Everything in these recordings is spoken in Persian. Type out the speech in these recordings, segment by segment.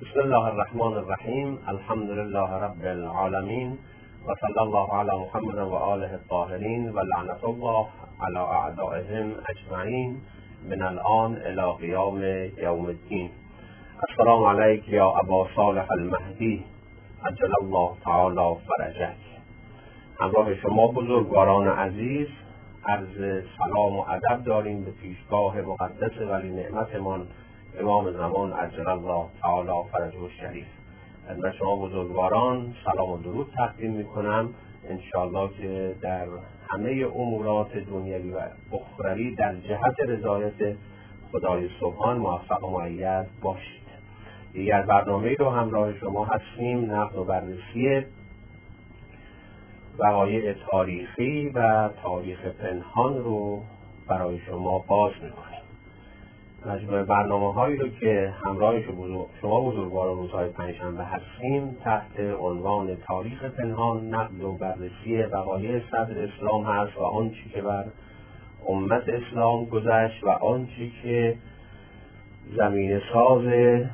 بسم الله الرحمن الرحیم. الحمد لله رب العالمین و صلی الله علی محمد و آله الطاهرین و لعنت الله علی اعدائهم اجمعین من الان الی قیام یوم الدین. السلام علیک یا ابا صالح المهدی عجل الله تعالی فرجک. همراه شما بزرگواران عزیز عرض سلام و ادب داریم به پیشگاه مقدس ولی نعمتمان امام زمان عجل الله تعالی فرجه الشریف. خدمت شما بزرگواران سلام و درود تقدیم میکنم. انشاءالله که در همه امورات دنیوی و اخروی در جهت رضایت خدای سبحان موفق و مؤید باشید. دیگر برنامه رو همراه شما هستیم، نقد و بررسی وقایع تاریخی و تاریخ پنهان رو برای شما باز میکنیم. مجموعه برنامه هایی رو که همراه شما بزرگواران روزهای پنجشنبه هستیم تحت عنوان تاریخ پنهان، نقد و بررسی وقایع صدر اسلام هست و آنچه که بر امت اسلام گذشت و آنچه که زمینه ساز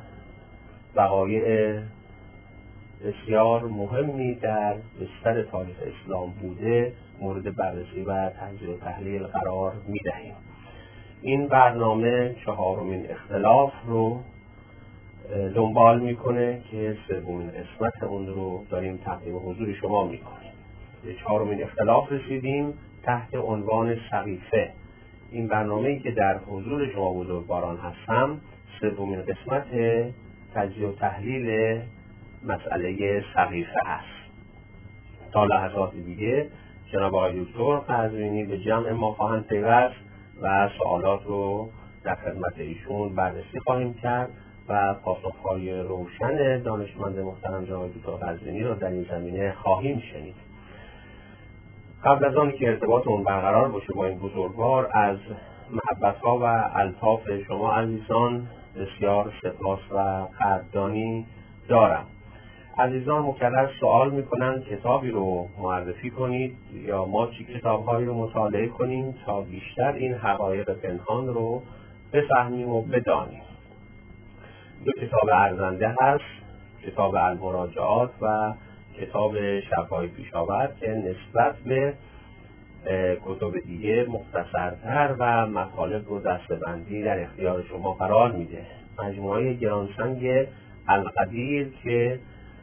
وقایع بسیار مهمی در بستر تاریخ اسلام بوده مورد بررسی و تجزیه و تحلیل قرار می‌دهیم. این برنامه چهارمین اختلاف رو دنبال میکنه که سومین قسمت اون رو داریم تقدیم حضور شما میکنیم. به چهارمین اختلاف رسیدیم تحت عنوان سقیفه. این برنامه‌ای که در حضور شما بزرگواران هستم سومین قسمت تجزیه و تحلیل مسئله سقیفه هست. تا لحظات دیگه جناب آقای دکتر قزوینی به جمع ما خواهند پیوست و سوالات رو در خدمت ایشون بررسی خواهیم کرد و پاسخهای روشن دانشمند محترم جناب دکتر قزوینی رو در این زمینه خواهیم شنید. قبل از آن که ارتباطمون برقرار باشه با این بزرگوار، از محبت‌ها و الطاف شما عزیزان بسیار سپاس و قدردانی دارم. عزیزان مکرر سوال میکنن کتابی رو معرفی کنید یا ما چی کتابهایی رو مطالعه کنیم تا بیشتر این حقایق پنهان رو بفهمیم و بدانیم. دو کتاب ارزنده هست، کتاب المراجعات و کتاب شب‌های پیشاور که نسبت به کتب دیگه مختصرتر و مطالب رو دسته‌بندی در اختیار شما قرار میده. مجموعه گرانسنگ القدیر که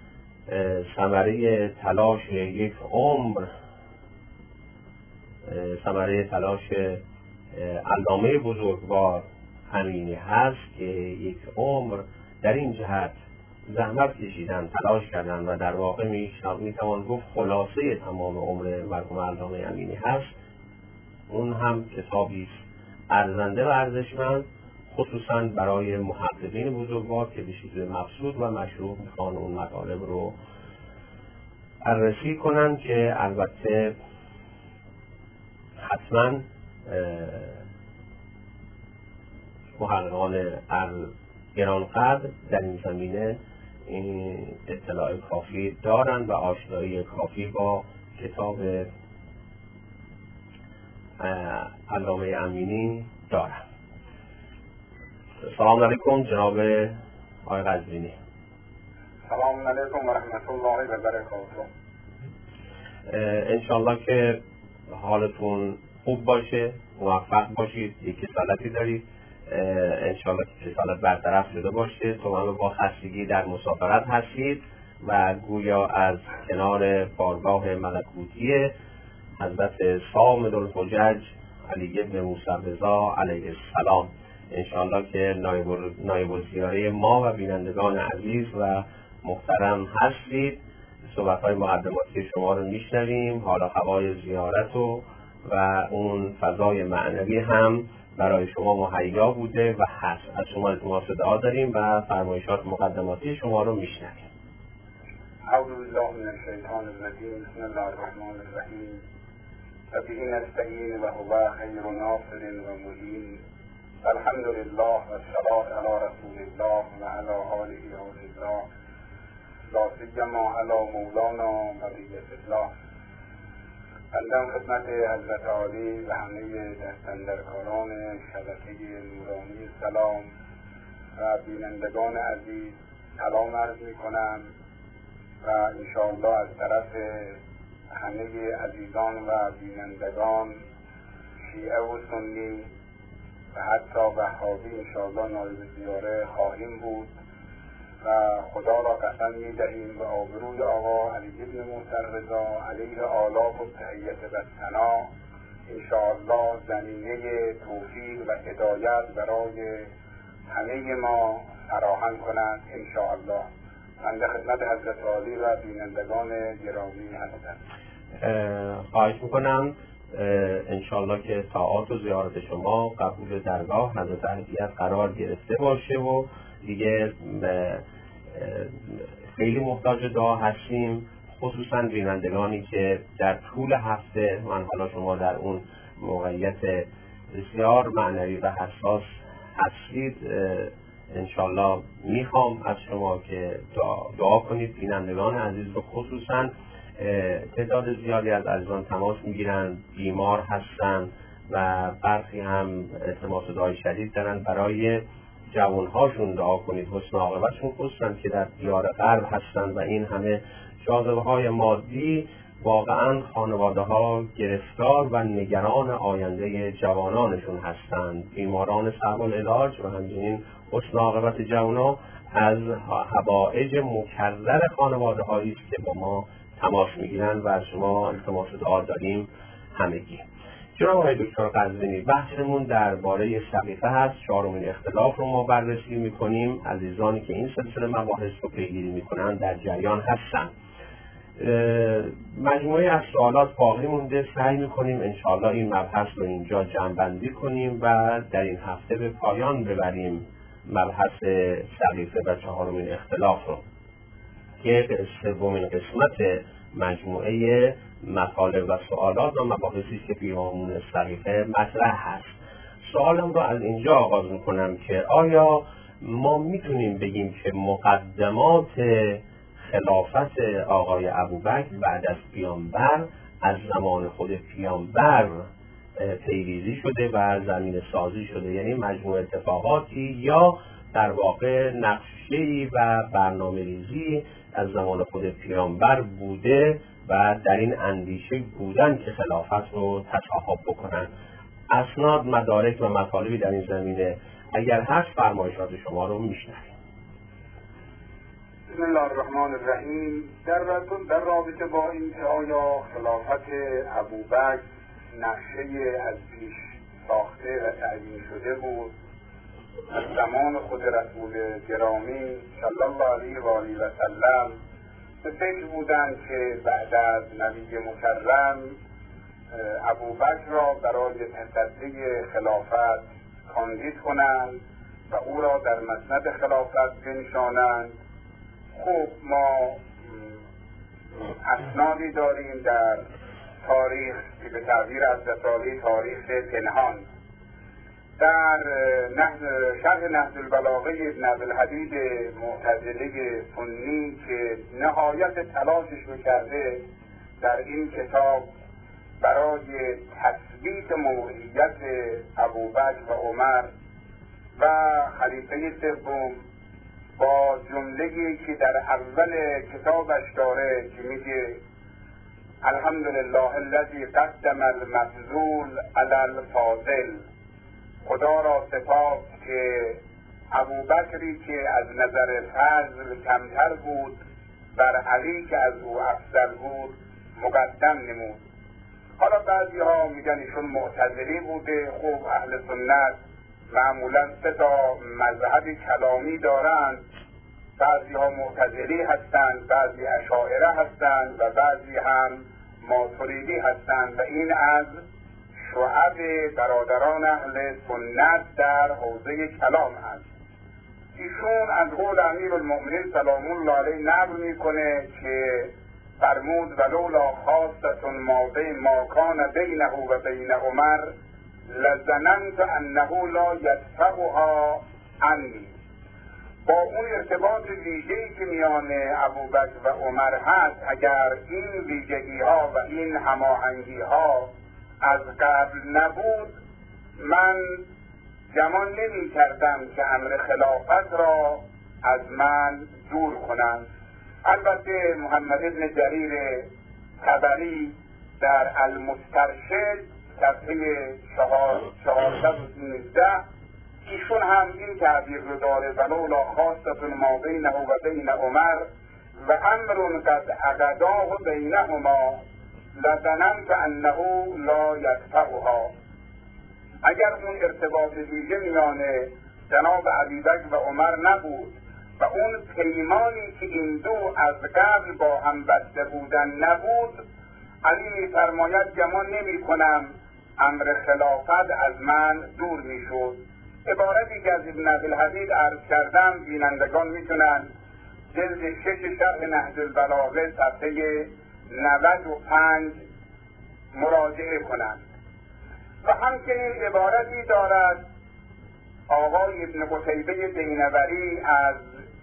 ثمره تلاش یک عمر، ثمره تلاش علامه بزرگوار امینی هست که یک عمر در این جهت زحمت کشیدن، تلاش کردن و در واقع میتوان گفت خلاصه تمام عمر مرحوم علامه امینی هست. اون هم کتابی است ارزنده و ارزشمند، خصوصا برای محققین بزرگوار که به شکل مبسوط و مشروع میخوان اون مطالب رو بررسی کنن که البته حتما محققان گرانقدر در این زمینه این اطلاع کافی دارن و آشنایی کافی با کتاب علامه امینی دارن. سلام علیکم جناب آقای قزوینی. سلام علیکم و رحمت الله و برکاته. انشالله که حالتون خوب باشه، موفق باشید، یک سالتی دارید، انشالله که سالت برطرف شده باشه. تو همه با خستگی در مسافرت هستید و گویا از کنار بارگاه ملکوتی حضرت صامد الحجج علی ابن موسی رضا علیه السلام انشاءالله که نایب الزیاره ما و بینندگان عزیز و محترم هستید. صحبت‌های مقدماتی شما رو میشنویم، حالا هوای زیارت و اون فضای معنوی هم برای شما مهیا بوده و هست. از شما التماس دعا داریم و فرمایشات مقدماتی شما رو میشنویم. اعوذ بالله من الشیطان الرجیم. بسم الله الرحمن الرحیم. و به نستعین و هو خیر ناصر و معین. الحمد لله و الصلاة علی رسول الله و علی آله الله لا سیما علی مولانا بقیت الله. بندم خدمت حضرت عالی و همه دستاندرکاران شبکه نورانی سلام و بینندگان عزیز سلام عرض می کنم و انشاءالله از طرف همه عزیزان و بینندگان شیعه و سنی و حتی وهابی انشاءالله نایب زیاره خواهیم بود و خدا را قسم می دهیم به آبروی آقا علی بن موسی رضا علیه آلاف و تحیت و ثنا انشاءالله زمینه توفیق و هدایت برای همه ما فراهم کند انشاءالله. من در خدمت حضرت عالی و بینندگان گرامی هستم. خواهش میکنم انشاءالله که طاعات و زیارت شما قبول درگاه حضرت اهلیت قرار گرفته باشه و دیگه خیلی محتاج دعا هستیم، خصوصا بینندگانی که در طول هفته، من حالا شما در اون موقعیت بسیار معنوی و حساس هستید، انشالله میخوام از شما که دعا کنید. بینندگان عزیز رو خصوصا تعداد زیادی از عزیزان تماس میگیرن، بیمار هستن و برخی هم التماس دعای شدید دارن. برای جوانهاشون دعا کنید، حسن عاقبتشون، خصوصا که در دیار غرب هستن و این همه جاذبه های مادی واقعا خانواده ها گرفتار و نگران آینده جوانانشون هستند. بیماران صعب العلاج و همچنین حسن عاقبت جوانان از حوائج مکرر خانواده هایی است که با ما تماس میگیرن و از شما التماس دعا داریم همگی. جناب آقای دکتر قزوینی، بحثمون درباره سقیفه هست. 4مین اختلاف رو ما بررسی میکنیم. عزیزانی که این سلسله مباحث رو پیگیری میکنن در جریان هستن. مجموعه از سوالات باقی مونده، سعی میکنیم انشاءالله این مبحث رو اینجا جمع‌بندی کنیم و در این هفته به پایان ببریم مبحث سقیفه و 4مین اختلاف رو که به 3مین قسمت مجموعه مطالب و سوالات و مباحثی که پیرامون سقیفه مطرح هست. سوالم رو از اینجا آغاز میکنم که آیا ما میتونیم بگیم که مقدمات خلافت آقای ابوبکر بعد از پیامبر از زمان خود پیامبر پیریزی شده و زمین سازی شده، یعنی مجموع اتفاقاتی یا در واقع نقشه‌ای و برنامه‌ریزی از زمان خود پیامبر بوده و در این اندیشه بودن که خلافت رو تصاحب بکنن؟ اسناد، مدارک و مطالبی در این زمینه اگر هست فرمایشات شما رو میشنویم. بسم الله الرحمن الرحیم. در رابطه با این که آیا خلافت ابوبکر نقشه از پیش ساخته و تعیین شده بود از زمان خود رسول گرامی صلی الله علیه و آله و سلم، به فکر بودند که بعد از نبی مکرم ابوبکر را برای تصدی خلافت کاندید کنند و او را در مسند خلافت بنشانند. خب ما اسنادی داریم در تاریخ که به تعبیر حضرت عالی تاریخ پنهان، در شرح نهج البلاغه ابن عبدالحدید معتزله سنی که نهایت تلاشش میکرده در این کتاب برای تثبیت موقعیت ابوبکر و عمر و خلیفه سوم، با جمله‌ای که در اول کتابش داره که میگه الحمدلله الذی قدم المفضول علی الفاضل، خدا را سپاس که ابوبکری که از نظر فضل کمتر بود بر علی که از او افضل بود مقدم نمود. حالا بعضی ها میگن ایشون معتزلی بوده. خب اهل سنت معمولا 3 مذهب کلامی دارند، بعضی ها معتزلی هستند، بعضی اشاعره هستند و بعضی هم ماتریدی هستند و این از شعب برادران اهل سنت در حوزه کلام هست. ایشون از قول امیرالمؤمنین سلام الله علیه نقل میکنه که فرمود ولولا خاصة ما کان بینه و بین عمر لظننت انه لا یدفعها عنی. با اون ارتباط ویژه‌ای که میان ابوبکر و عمر هست، اگر این ویژگی ها و این هماهنگی ها از قبل نبود، من گمان نمی کردم که امر خلافت را از من دور کنند. البته محمد ابن جریر طبری در المسترشد صفحه 419 ایشون هم این تعبیر رو داره: ولولا خاصة ما بینه و بین عمر و امر قد عقداه بینهما لظننت انه لا یقطعها. اگر اون ارتباط ویژه میان جناب ابوبکر و عمر نبود و اون پیمانی که این دو از قبل با هم بسته بودن نبود، علی میفرماید گمان نمی کنم امر خلافت از من دور میشد. عبارتی که از ابن عبدالحدید عرض کردم بینندگان میتونن جلد 6 شرح نهج البلاغه صفحه 95 مراجعه کنند. و همچنین عبارتی دارد آقای ابن قتیبه دینوری از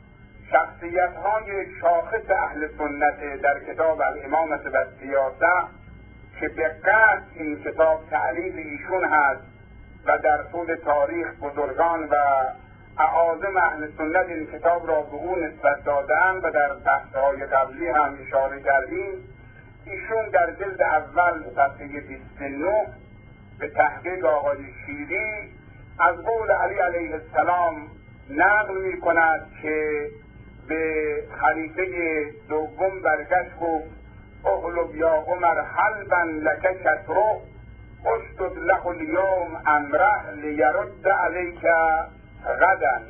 شخصیت‌های شاخص اهل سنت در کتاب الامامة و السیاسة که به قصد این کتاب تألیف ایشون هست و در طول تاریخ بزرگان و اعاظم اهل سنت این کتاب را به اون نسبت دادند و در بحث‌های قبلی هم اشاره کردیم. ایشون در جلد اول صفحه 29 به تحقیق آقای شیری از قول علی علیه السلام نقل می کند که به خلیفه دوم برگشت گفت: اغلب یا عمر حلبا لک شطره اشدد له اليوم امره لیرد علیک غدا.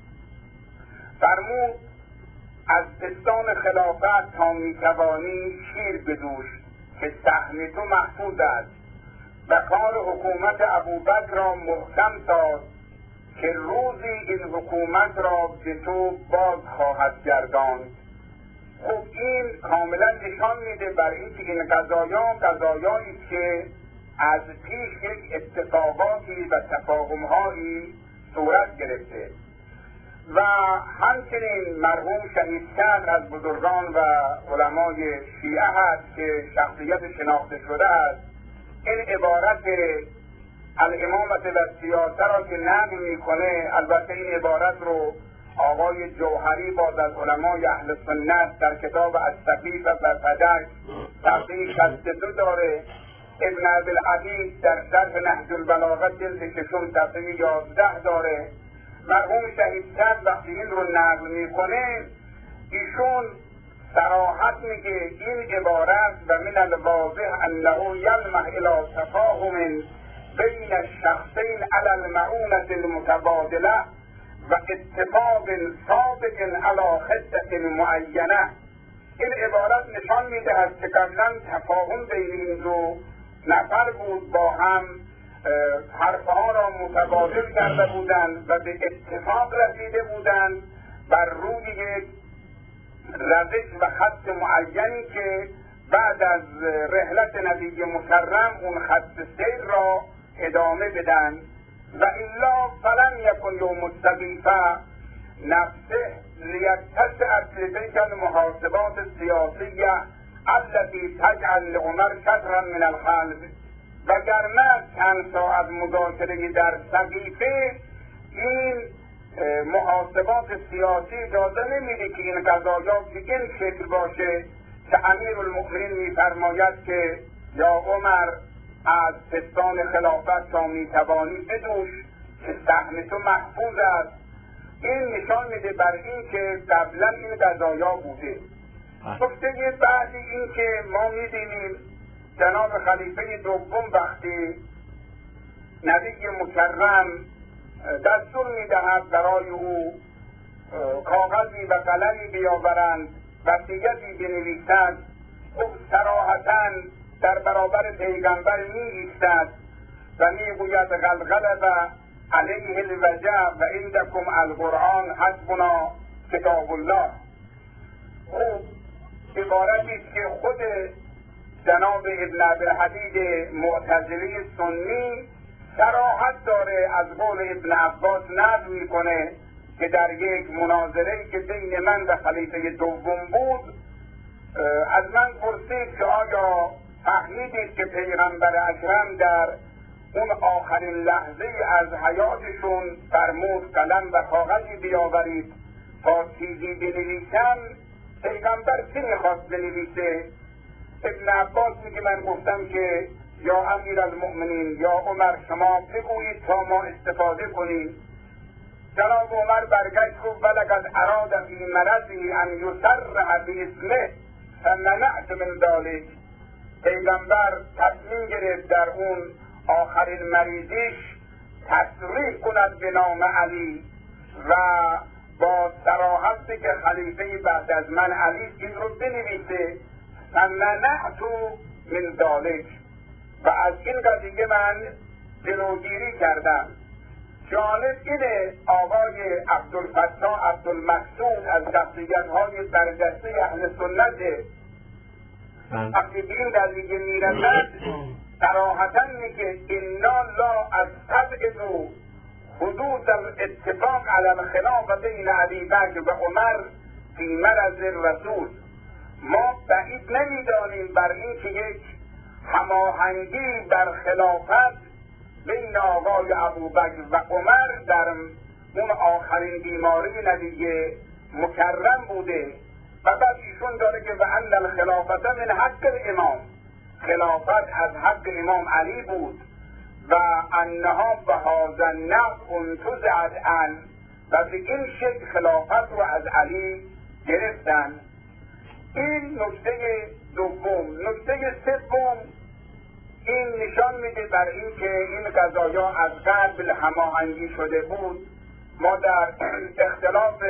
فرمود از پستان خلافت تا میتوانی شیر بدوش که سهم تو محفوظ است و کار حکومت ابوبکر را محکم ساز که روزی این حکومت را به تو باز خواهد گرداند. خب این کاملا نشان میده بر این که این قضایایی که از پیش یک اتفاقاتی و تفاهم‌هایی صورت گرفته. و همچنین مرحوم شهید صدر از بزرگان و علمای شیعه هست که شخصیت شناخته شده است. این عبارت الامامة و السیاسة را که نقل میکنه، البته این عبارت رو آقای جوهری باز از علمای اهل سنت در کتاب السفیف و فدک صفحه 62 داره. ابن عبدالحدید در شرح نهج البلاغه جلد 6 صفحه 11 داره. مرحوم شهید صدر وقتی این رو نقل میکنه ایشون صراحت میگه این عبارت و من الواضح انه یلمح الى تفاهم بین الشخصین علی المعونة المتبادله و اتفاق سابق علی خطة معینه. این عبارت نشان میدهد که قبلا تفاهم بین این دو نفر بود، با هم حرفها را متبادل کرده بودند و به اتفاق رسیده بودند بر روی یک روش و خط معینی که بعد از رحلت نبی مکرم اون خط سیر را ادامه بدن. و الا فلن یکن یوم السقیفه نفسه لیتسع تلک المحاسبات السیاسیه التي تجعل لعمر شطرا من القلب. وگرنه چند ساعت مذاکره در سقیفه این محاسبات سیاسی اجازه نمیده که این قضایا به این شکل باشه که امیرالمؤمنین میفرماید که یا عمر از پستان خلافت تا میتوانی بدوش که سهم تو محفوظ است. این نشان میده بر این که قبلا این قضایا بوده. نکته بعدی این که ما میبینیم جناب خلیفه دوم وقتی نبی مکرم دستور میدهد برای او کاغذی و قلمی بیاورند، وصیتی بنویسد، او صراحتاً در برابر پیغمبر می ایستد و میگوید غلغلب علیه الوجع و عندکم القرآن حسبنا کتاب الله. او عبارتی که خود جناب ابن عبدالحدید معتزلی سنی صراحت داره از قول ابن عباس نقل میکنه که در یک مناظره که بین من و خلیفه دوم بود از من پرسید که آیا فهمیدید که پیغمبر اکرم در اون آخرین لحظه از حیاتشون فرمود قلم و کاغذی بیاورید تا چیزی بنویسم پیغمبر چه میخواست بنویسه؟ ابن عباس میگه من گفتم که یا امیرالمؤمنین یا عمر شما بگویید تا ما استفاده کنیم. جناب عمر برگشت گفت ولقد اراد فی مرضه ان یصرح باسمه فمنعت من ذلک. پیغمبر تصمیم گرفت در اون آخرین مریضیش تصریح کند به نام علی و با صراحت که خلیفه بعد از من علی این رو بنویسه فمنعت من ذلک و از این قضیه من جلوگیری کردم. جالب اینه آقای عبدالفتاح عبدالمقصود از شخصیت‌های برجسته اهل سنت وقتی به این قضیه میرسد صراحتاً میگه انا لا استبعد حدوث الاتفاق علی الخلاف بین ابی بکر و عمر فی مرض الرسول. ما بعید نمیدانیم بر این که یک هماهنگی در خلافت بین آقای ابوبکر و عمر در اون آخرین بیماری نبی مکرم بوده و بعد ایشون داره که و ان الخلافت من حق الامام، خلافت از حق امام علی بود و انها به هذا النحو انتزعت عنه و به این شکل خلافت رو از علی گرفتن. این نکته دوم. نکته سوم این نشان میده بر این که این قضایا از قبل هماهنگی شده بود. ما در اختلاف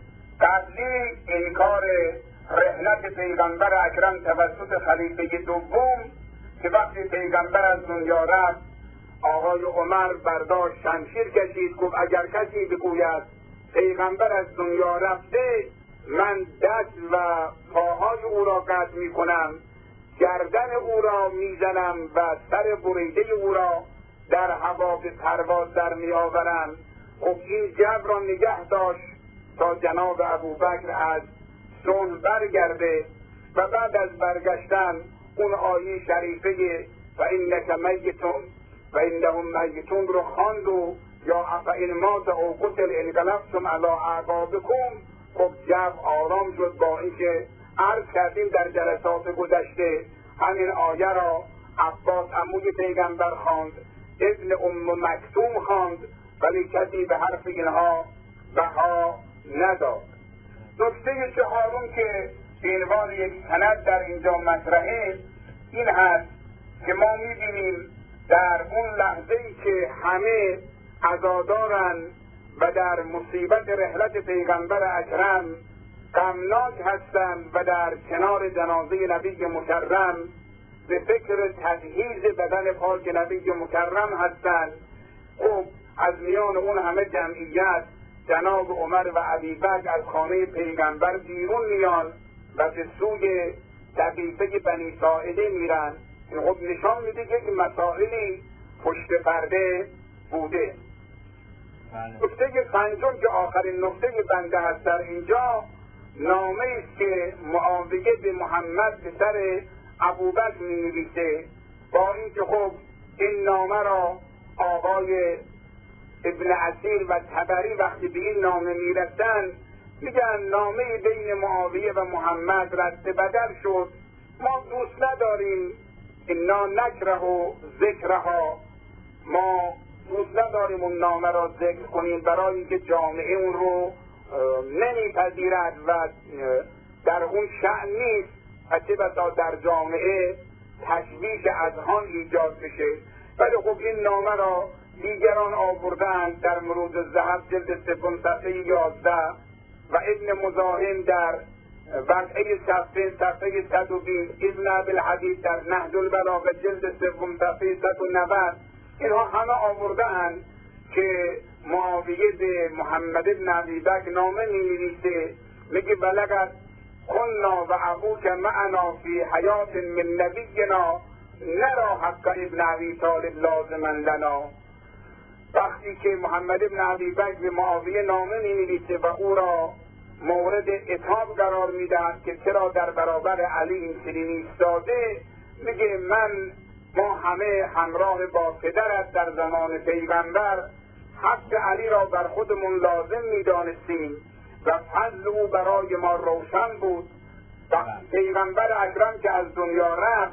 قبلی انکار رحلت پیغمبر اکرم توسط خلیفه دوم که وقتی پیغمبر از دنیا رفت آقای عمر برداشت شمشیر کشید گفت اگر کسی بگوید پیغمبر از دنیا رفته من دست و پاهای او را قطع میکنم، گردن او را میزنم و سر بریده او را در هوا به پرواز در میآورم. خب این جبر را نگه داشت تا جناب ابوبکر از صلح برگرده و بعد از برگشتن اون آیه شریفه و اینک میتون و انهم میتون رو خواند و یا افئن مات او قتل انقلبتم علی اعقابکم. خب جبر آرام شد. با اینکه عرض کردیم در جلسات گذشته همین آیه را عباس عموی پیغمبر خواند، ابن ام مکتوم خواند، ولی کسی به حرف اینها بها نداد. نکته چهارم که به عنوان یک سند در اینجا مطرحه این هست که ما می‌بینیم در اون لحظه‌ای که همه عزادارن و در مصیبت رحلت پیغمبر اکرم غمناک هستند و در کنار جنازه نبی مکرم به فکر تجهیز بدن پاک نبی مکرم هستند. خب از میان اون همه جمعیت جناب عمر و ابوبکر از خانه پیغمبر بیرون میان و به سوی دقیقه بنی ساعده میرن. خب نشان میده که این مسائلی پشت پرده بوده. نکته پنجم که آخرین نکته بنده هست در اینجا نامه است که معاویه به محمد پسر ابوبکر می‌نویسه. با اینکه خب این نامه را آقای ابن اسیر و طبری وقتی به این نامه میرسن میگن نامه بین معاویه و محمد رد بدل شد، ما دوست نداریم انا نکره ذکرها، ما دوست نداریم اون نامه را ذکر کنیم برای اینکه جامعه اون رو نمیپذیرد و در اون شأن نیست و چه بسا در جامعه تشویش اذهان ایجاد بشه. ولی خب این نامه را دیگران آوردن در مروز الذهب جلد 3 صفحه 11 و ابن مزاحم در وقعه صفحه 120 ابن ابوالحدید در نهج البلاغه جلد 3 صفحه 190 اینها همه آوردن که معاویه به محمد بن ابوبکر نامه می‌نویسه میگه بلغت کنا و ابوک معنا فی حیات من نبینا نرا حق ابن ابی طالب لازما لنا. وقتی که محمد بن ابوبکر به معاویه نامه می‌نویسه و او را مورد عتاب قرار میدهد که چرا در برابر علی این چنین ایستاده، میگه ما همه همراه با پدرت در زمان پیغمبر حق علی را بر خودمون لازم میدانستیم و فضل او برای ما روشن بود. و پیغمبر اکرم که از دنیا رفت،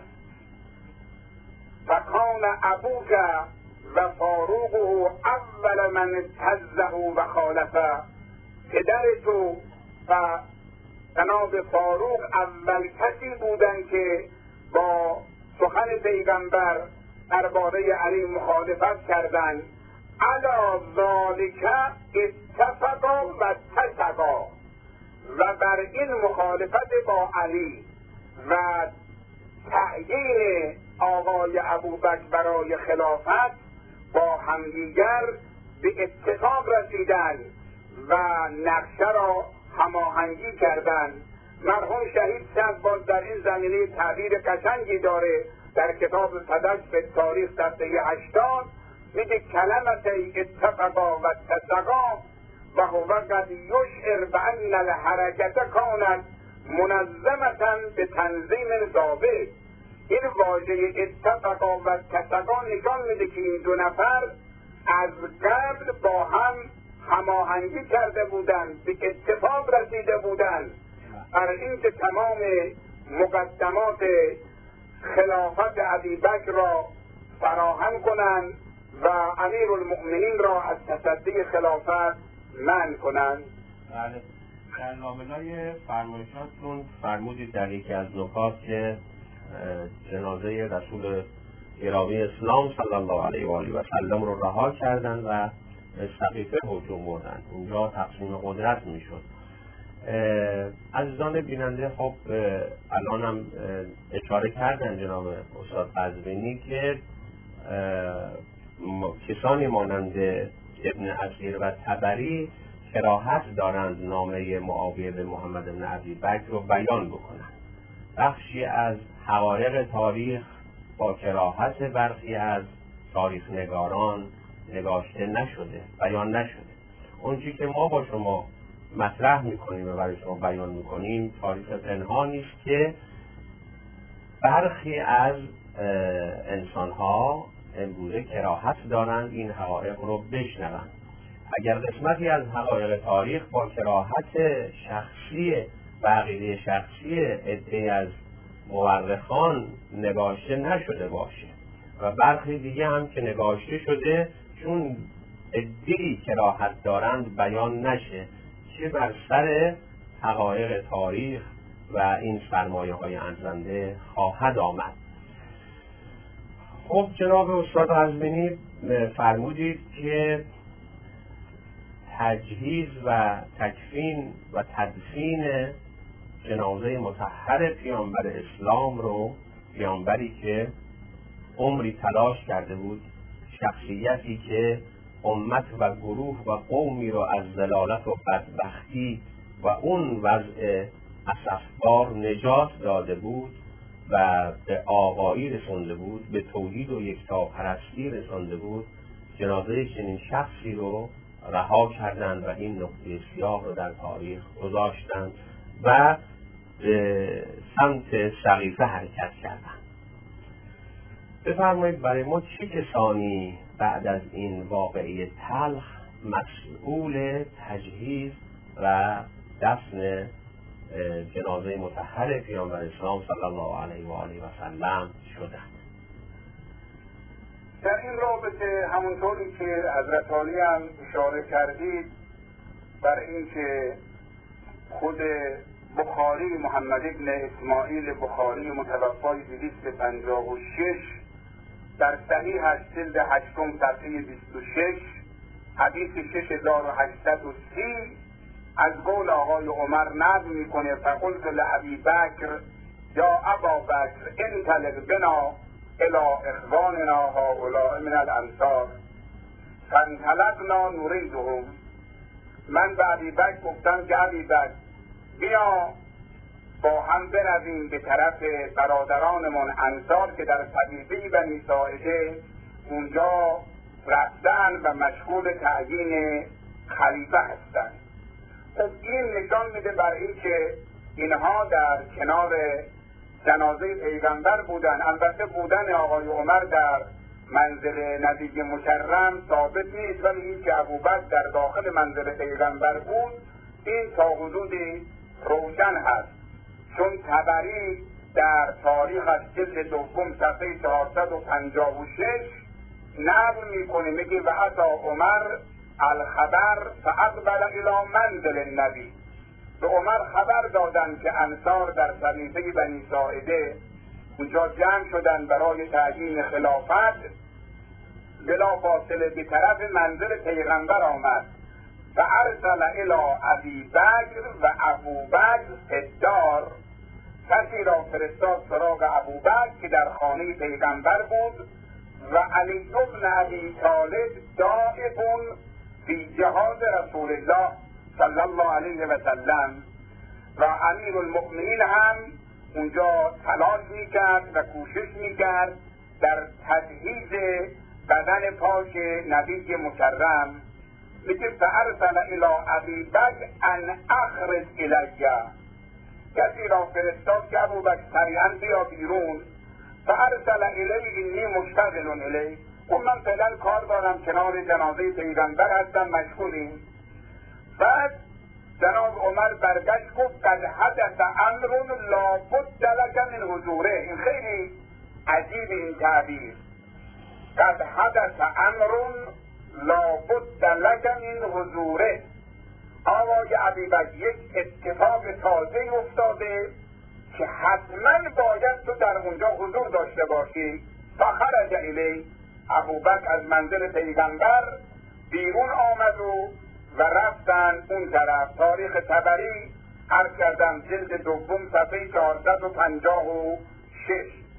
فکان ابوک و فاروقه اول من اتزه و خالفه، پدر تو و جناب فاروق اول کسی بودن که با سخن پیغمبر درباره علی مخالفت کردند. علی ذالک اتفقا و اتفقا، و بر این مخالفت با علی و تعیین آقای ابوبکر برای خلافت با همدیگر به اتفاق رسیدند و نقشه را هماهنگی کردند. مرحوم شهید شد باز در این زمینه تعبیر قشنگی داره در کتاب صدق به تاریخ صفحه 80 میگه کلمتی اتفقا و اتسقا و هو قد یشعر بان الحرکت کانت منظمتا به تنظیم ضابط. این واژه اتفقا و اتسقا نشان میده که این دو نفر از قبل با هم هماهنگی کرده بودند، به اتفاق رسیده بودند برای اینکه تمام مقدمات خلافت ابوبکر را فراهم کنند و امیرالمؤمنین را از تصدی خلافت منع کنند. بله، در لابلای فرمایشاتون فرمودید در یکی از نکات که جنازه رسول گرامی اسلام صلی الله علیه و آله و سلم رو رها کردند و سقیفه هجوم بردند. اونجا تقسیم قدرت میشد. عزیزان بیننده خب الان هم اشاره کردن جناب استاد قزوینی که کسانی مانند ابن اسیر و طبری کراهت دارند نامه معاویه به محمد بن ابی بکر رو بیان بکنند. بخشی از حقایق تاریخ با کراهت برخی از تاریخ نگاران نگاشته نشده، بیان نشده. اونچه که ما با شما مطرح میکنیم و برای شما بیان میکنیم تاریخ پنهانی است که برخی از انسانها امروزه کراهت دارند این حقایق رو بشنوند. اگر قسمتی از حقایق تاریخ با کراهت شخصی و عقیده شخصی عده‌ای از مورخان نگاشته نشده باشه و برخی دیگه هم که نگاشته شده چون عده‌ای کراهت دارند بیان نشه، چه بر سر حقایق تاریخ و این سرمایه‌های ارزنده خواهد آمد. خب جناب استاد قزوینی فرمودید که تجهیز و تکفین و تدفین جنازه مطهر پیامبر اسلام رو، پیامبری که عمری تلاش کرده بود، شخصیتی که امت و گروه و قومی رو از ضلالت و بدبختی و اون وضع اسفبار نجات داده بود و به آقایی رسانده بود، به توحید و یکتاپرستی رسانده بود، جنازه چنین شخصی رو رها کردند و این نقطه سیاه رو در تاریخ گذاشتند و به سمت سقیفه حرکت کردند. بفرمایید برای ما چه کسانی بعد از این واقعه تلخ مسئول تجهیز و دفن جنازه مطهر پیامبر اسلام صلی الله علیه و آله و سلم شدند؟ در این رابطه همونطوری که حضرت علی هم اشاره کردید بر اینکه خود بخاری محمد ابن اسماعیل بخاری متوفای 256 در صحیحش جلد 8 صفحه 26 حدیث 6830 از قول آقای عمر نقل میکنه: فقلت لابی بکر یا ابا بکر انطلق بنا الى اخواننا هؤلاء من الانصار فانطلقنا نریدهم. من به ابی بکر گفتم که ابی بکر بیا با هم برویم به طرف برادرانمون انصار که در سقیفه بنی ساعده اونجا رفتن و مشغول تعیین خلیفه هستند. خب این نشان میده بر این که اینها در کنار جنازه پیغمبر بودن. البته بودن آقای عمر در منزل نبی مکرم ثابت نیست، ولی این که ابوبکر در داخل منزل پیغمبر بود این تا حدودی روشن هست، چون طبری در تاریخ از جلد دوم صفحه 456 نقل میکنه، میگه و عطا عمر الخبر فاقبل الی منزل النبی. به عمر خبر دادن که انصار در سقیفه بنی ساعده اونجا جمع شدن برای تعیین خلافت، بلافاصله به طرف منزل پیغمبر آمد و ارسل الی ابی بکر و ابوبکر الدار، کسی را فرستاد سراغ ابوبکر که در خانه پیغمبر بود و علی بن ابی طالب دائب فی جهاد رسول الله صلی الله علیه و سلم و امیر المؤمنین هم اونجا تلاش میکرد و کوشش میکرد در تجهیز بدن پاک نبی مکرم. میگه فارسل الی ابی بکر ان اخرج الیه، کسی را فرستاد که ابوبکر سریعا بیا بیرون. فارسل الیه انی مشتغل الیه، و من فعلا کار دارم کنار جنازه پیغمبر هستم مشغولیم. بعد جناب عمر برگشت گفت قد حدث امر لا بد لک من حضوره. این خیلی عجیب این تعبیر، قد حدث امر لا بد لک من حضوره. آقای ابوبکر یک اتفاق تازه افتاده که حتما باید تو در اونجا حضور داشته باشی. فخرج الی، ابوبکر از منزل پیغمبر بیرون آمد و رفتن اون طرف. تاریخ طبری عرض کردم جلد دوم صفحه 456.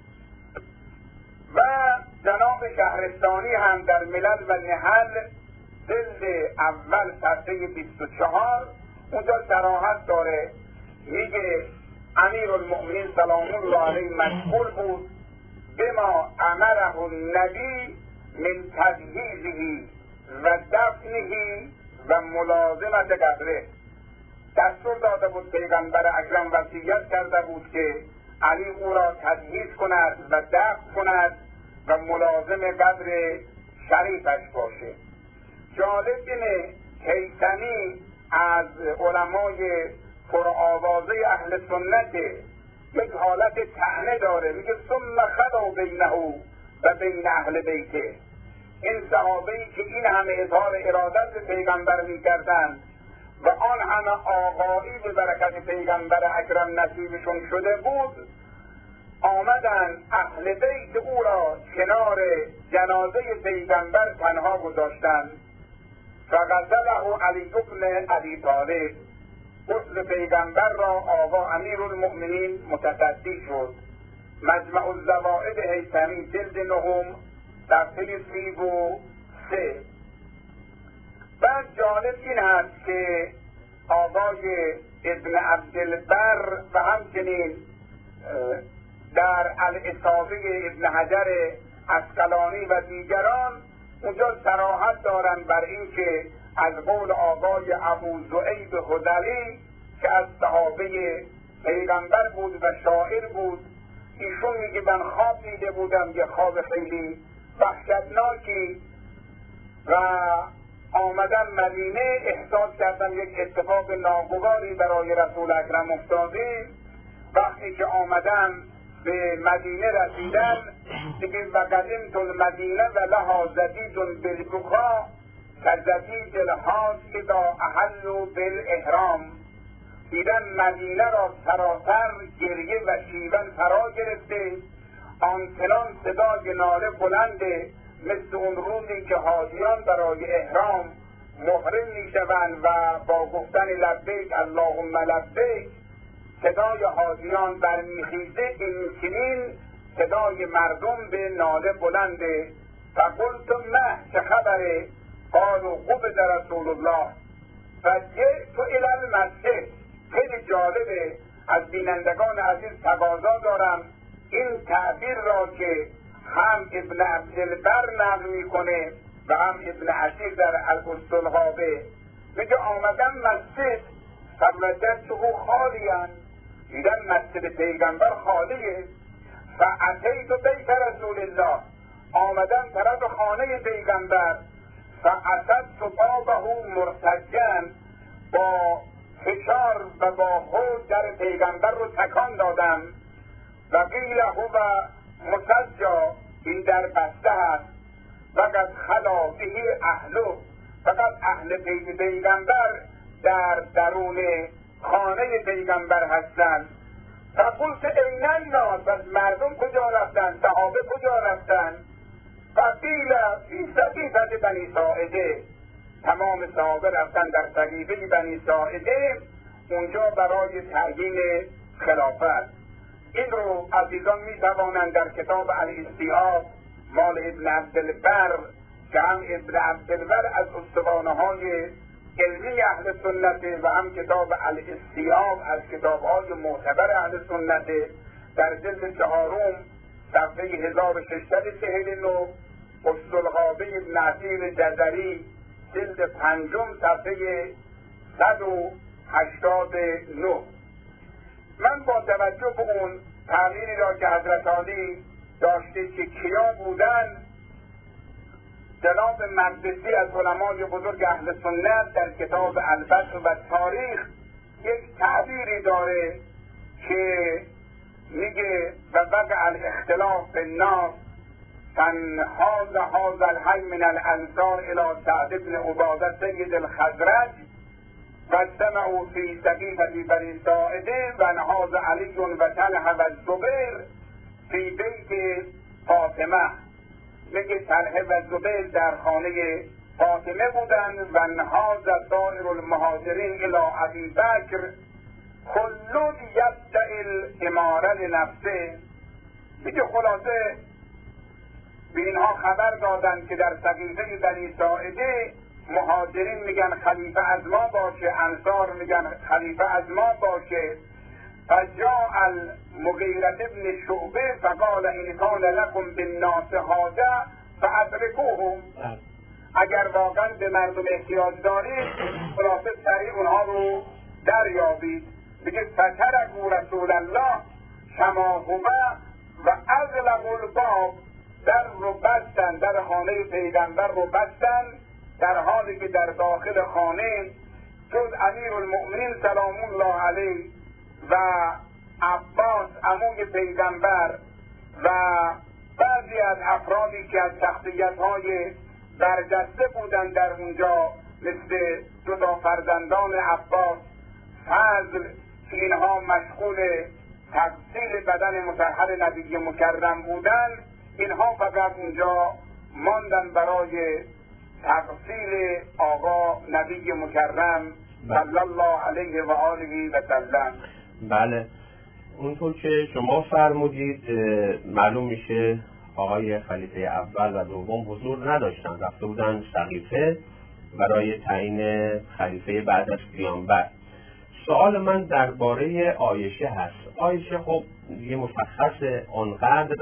و جناب شهرستانی هم در ملل و نحل جلد اول صفحه 24 اونجا صراحت داره، میگه امیر المؤمنین سلام الله علیه مشغول بود بما امره النبی من تجهیزه و دفنه و ملازمت قبره. دستور داده بود پیغمبر اکرم، وصیت کرده بود که علی او را تجهیز کند و دفن کند و ملازم قبر شریفش باشه. جالب اینه هیثمی از علمای پرآوازه اهل سنت یک حالت طعنه داره، میگه ثم خلوا بینه و بین اهل بیته. این صحابه‌ای که این همه اظهار ارادت به پیغمبر میکردن و آن همه آقایی به برکت پیغمبر اکرم نصیبشون شده بود، آمدن اهل بیت او را کنار جنازه پیغمبر تنها گذاشتن. فغسله علی بن ابی طالب، غسل پیغمبر را آقا امیر المؤمنین متصدی شد. مجمع الزوائد هیثمی جلد نهم صفحه 33. بعد جالب این هست که آقای ابن عبدالبر و همچنین در الاصابه ابن حجر عسقلانی و دیگران اونجا صراحت دارن بر این که از قول آقای ابو زعید خدلی که از صحابه پیغمبر بود و شاعر بود، ایشون میگه من خواب دیده بودم، یه خواب خیلی وحشتناکی، و آمدم مدینه احساس کردم یک اتفاق ناگواری برای رسول اکرم افتاده. وقتی که آمدم به مدینه رسیدم دیگه و قدمت المدینه و لها زدید بالبکا کزدید الحاج اذا احلوا بالاحرام. دیدم مدینه را سراسر گریه و شیون فرا گرفته، آنچنان صدای ناله بلنده مثل اون روزی که حاجیان برای احرام محرم میشوند و با گفتن لبیک اللهم لبیک صدای حاجیان برمیخیزه، این چنین صدای مردم به ناله بلنده. فقلت مه، چه خبره؟ قالوا قبض رسول الله فجئت الى المسجد. خیلی جالبه، از بینندگان عزیز تقاضا دارم این تعبیر را که هم ابن عبدالبر نقل میکنه و هم ابن عشیر در الاسطلغابه، میگه آمدم مسجد فوجدته خالیا، دیدم مسجد پیغمبر خالیه. فاتیت بیت رسول الله، آمدم طرف خانه پیغمبر. فاصبت بابه مرتجا، با فشار و با خود در پیغمبر رو تکان دادن و قیل هو مسجا، این در بسته هست، فقط خلا بهی اهلو، فقط اهل پیغمبر در درون خانه پیغمبر هستند. فقلت این الناس، از مردم کجا رفتن؟ صحابه کجا رفتن؟ فقیل فی سقیفة بنی ساعده، تمام صحابه رفتن در سقیفه بنی ساعده، اونجا برای تعیین خلافت. این رو عزیزان می توانند در کتاب الاستیعاب مال ابن عبدالبر که هم ابن عبدالبر از استوانه های علمی اهل سنت و هم کتاب الاستیعاب از کتاب های معتبر اهل سنت، در جلد 4 صفحه 1649، اسدالغابه ابن عصیر جزری جلد 5 صفحه 189. من با توجه به اون تعبیری را که حضرت عالی داشته که کیا بودن، جناب مقدسی از علمای بزرگ اهل سنت در کتاب البدر و تاریخ یک تعبیری داره که میگه و وقع الاختلاف بالناس فانحاز هذا الحی من الانصار الى سعد بن عباده سید الخزرج واجتمعوا فی سقیفة بنی ساعده و انحاز علی و طلحه و الزبیر فی بیت فاطمه. میگه طلحه و زبیر در خانه فاطمه بودن و انحاز سایر المهاجرین الی ابی بکر کل یدعی الاماره لنفسه. میگه خلاصه به اینها خبر دادن که در سقیفه بنی ساعده مهاجرین میگن خلیفه از ما باشه، انصار میگن خلیفه از ما باشه. فجاء المغیرة ابن شعبه فقال ان کان لکم بالناس حاجه فادرکوهم، اگر واقعا به مردم احتیاج دارید خلاصه سریع اونها رو دریابید. میگه فترکوا رسول الله کما هو و اغلقوا الباب، در رو بستن، در خانه پیغمبر رو بستن، در حالی که در داخل خانه جز امیر المؤمنین سلام الله علیه و عباس عموی پیغمبر و بعضی از افرادی که از شخصیت‌های برجسته بودن در اونجا مثل دو تا فرزندان عباس، فضل، که اینها مشغول تغسیل بدن مطهر نبی مکرم بودن، اینها فقط اونجا ماندن برای تغسیل آقا نبی مکرم صلی الله علیه و آله و سلم. بله، اونطور که شما فرمودید معلوم میشه آقای خلیفه اول و دوم حضور نداشتن، رفته بودن سقیفه برای تعیین خلیفه بعد از پیامبر. سوال من درباره عایشه هست. عایشه خب یه مشخص آنقدر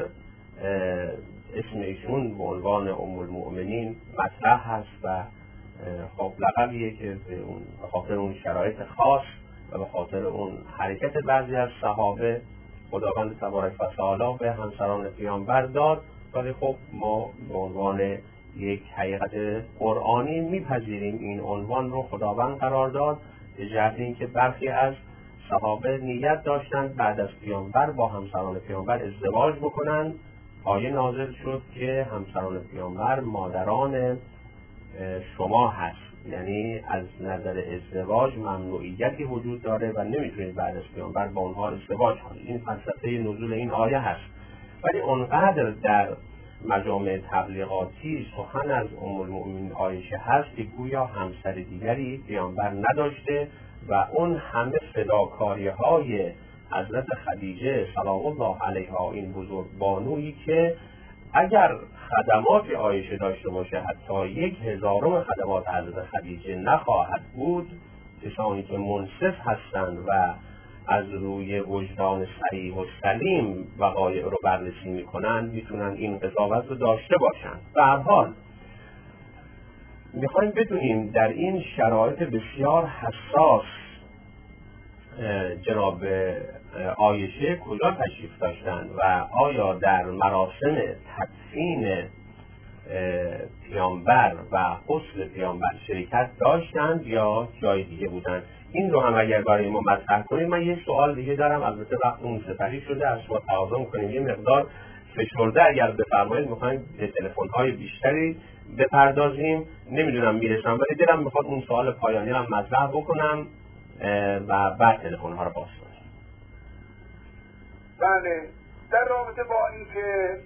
اسم ایشون به عنوان ام المؤمنین مطرح هست و خب لقبیه که به خاطر اون شرایط خاص و به خاطر اون حرکت بعضی از صحابه خداوند تبارک و تعالی به همسران پیامبر داد، ولی خب ما به عنوان یک حقیقت قرآنی میپذیریم این عنوان رو خداوند قرار داد، به جهت اینکه برخی از صحابه نیت داشتند بعد از پیامبر با همسران پیامبر ازدواج بکنند. آیه نازل شد که همسران پیامبر مادران شما هست، یعنی از نظر ازدواج ممنوعیتی وجود داره و نمیتونید بعد از پیامبر با اونها ازدواج کنید. این فلسفه نزول این آیه هست. ولی اونقدر در مجامع تبلیغاتی سخن از ام المؤمنین عایشه هست که گویا همسر دیگری پیامبر نداشته و اون همه فداکاری های حضرت خدیجه سلام الله علیها، این بزرگ بانویی که اگر خدمات عایشه داشته باشه حتی 1000 خدمات حضرت خدیجه نخواهد بود، کسانی که منصف هستند و از روی وجدان صحیح و سلیم وقایع رو بررسی میکنن میتونن این قضاوت رو داشته باشن. به هر حال میخوایم بدونیم در این شرایط بسیار حساس جناب عایشه کجا تشریف داشتند و آیا در مراسم تدفین پیامبر و غسل پیامبر شرکت داشتند یا جای دیگه بودند؟ این رو هم اگر برای ما مطرح کنید. من یه سوال دیگه دارم، البته وقتمون سپری شده، از شما تقاضا می‌کنیم یه مقدار فشرده اگر بفرمایید می‌خوایم به تلفن‌های بیشتری بپردازیم. نمیدونم میرسم، ولی دلم میخواد اون سوال پایانی رو مطرح بکنم و بعد تلفن‌ها رو باز کنیم. بله، در رابطه با اینکه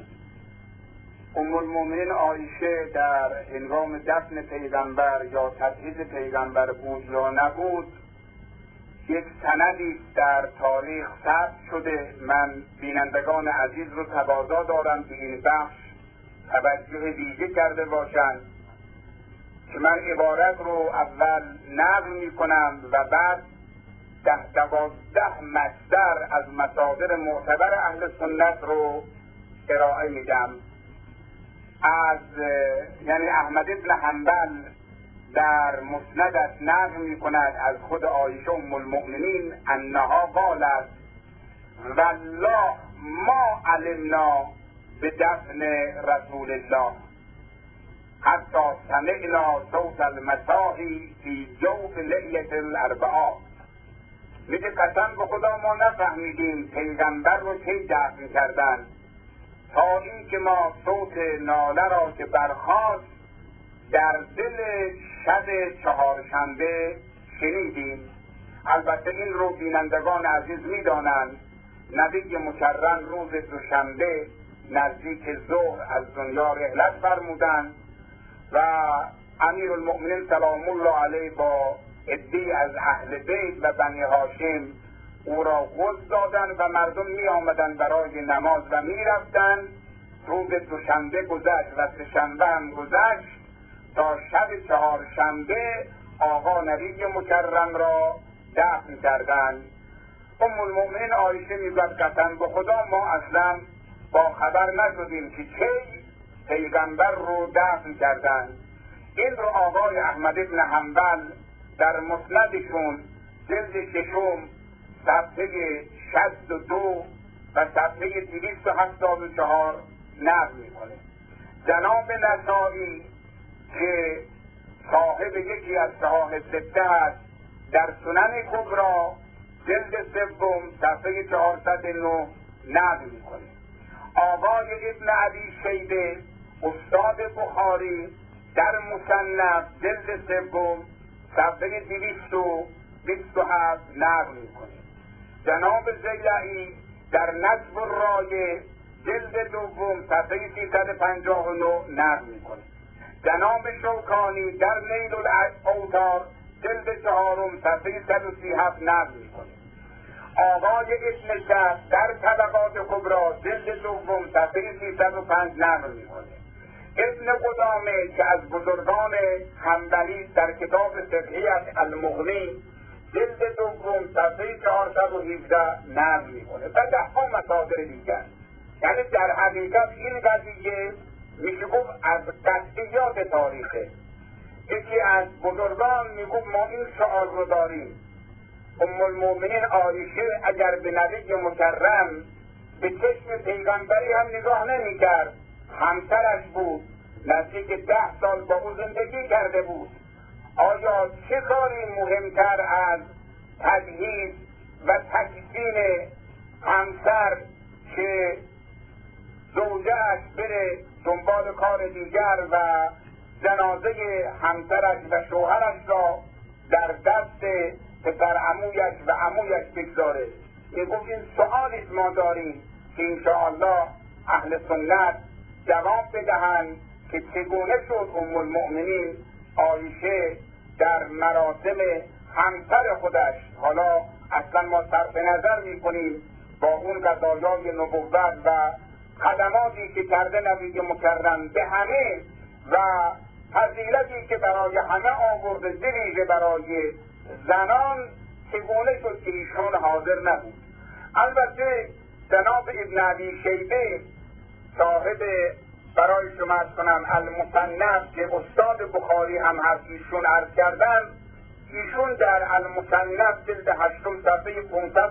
ام المؤمنین عایشه در هنگام دفن پیغمبر یا تجهیز پیغمبر بود یا نبود، یک سندی در تاریخ ثبت شده. من بینندگان عزیز رو تقاضا دارم که این بخش توجه ویژه کرده باشند که من عبارت رو اول نقل می کنم و بعد 10-12 مصدر از مصادر معتبر اهل سنت رو ارائه میدم. یعنی احمد بن حنبل در مسندش نقل می کند از خود عایشه ام المؤمنین انها قالت والله ما علمنا به دفن رسول الله حتی سمعنا صوت المساحی فی جوف لیلة الاربعاء. میگه قسم به خدا ما نفهمیدیم پیغمبر رو کی دفن کردن تا اینکه ما صوت ناله را که برخاست در دل شب چهارشنبه شنیدیم. البته این رو بینندگان عزیز میدانند نبی مکرم روز دوشنبه نزدیک ظهر از دنیا رحلت فرمودند و امیر المؤمنین سلام الله علیه با عده‌ای از اهل بیت و بنی هاشم او را غسل دادند و مردم می آمدند برای نماز و می رفتند. روز دوشنبه گذشت و سه‌شنبه هم گذشت تا شب چهارشنبه آقا نبی مکرم را دفن کردند. ام المؤمنین عایشه میگوید قسم به خدا ما اصلا با خبر نشدیم که کی پیغمبر رو دفن کردند. این رو آقای احمد بن حنبل در مسندشون جلد 6 صفحه 62 و صفحه 274 نقل میکنه. جناب نسائی که صاحب یکی از صحاح سته است در سنن کبری جلد 3 صفحه 409 نقل میکنه. آقای ابن ابی شیبه استاد بخاری در مصنف جلد 3 صفحه 227 نقل میکنه. جناب زیلعی در نصب الرایه جلد 2 صفحه 359 نقل میکنه. جناب شوکانی در نیل الاوتار جلد 4 صفحه 137 نقل میکنه. آقای ابن شهر در طبقات کبری جلد 2 صفحه 305 نقل میکنه. ابن قدامه که از بزرگان حنبلی در کتاب فقهی‌اش المغنی جلد 2 صفحه 417 نقل میکنه و ده‌ها مصادر دیگر. یعنی در حقیقت این قضیه میشه گفت از قطعیات تاریخه. یکی از بزرگان میگفت ما این شعار رو داریم: ام المؤمنین عایشه اگر به نبی مکرم به چشم پیغمبری هم نگاه نمی‌کرد، همسرش بود، نزدیک 10 سال با او زندگی کرده بود، آیا چه کاری مهمتر از تجهیز و تکفین همسر که زوجه‌اش بره دنبال کار دیگر و جنازه همسرش و شوهرش را در دست پسر عمویش و عمویش بگذاره؟ میگفت این سؤالی ما داریم که انشاءالله اهل سنت جواب بدهند که چگونه شد ام المؤمنین عایشه در مراسم همسر خودش، حالا اصلا ما صرف نظر میکنیم با اون قضایای نبوت و خدماتی که کرده نبی مکرم به همه و فضیلتی که برای همه آورده، ویژه برای زنان، چگونه شد که ایشون حاضر نبود. البته جناب ابن ابی شیبه صاحب برای شما از کنم المصنف که استاد بخاری هم هست ایشون عرض کردن، ایشون در المصنف جلد 8 صفحه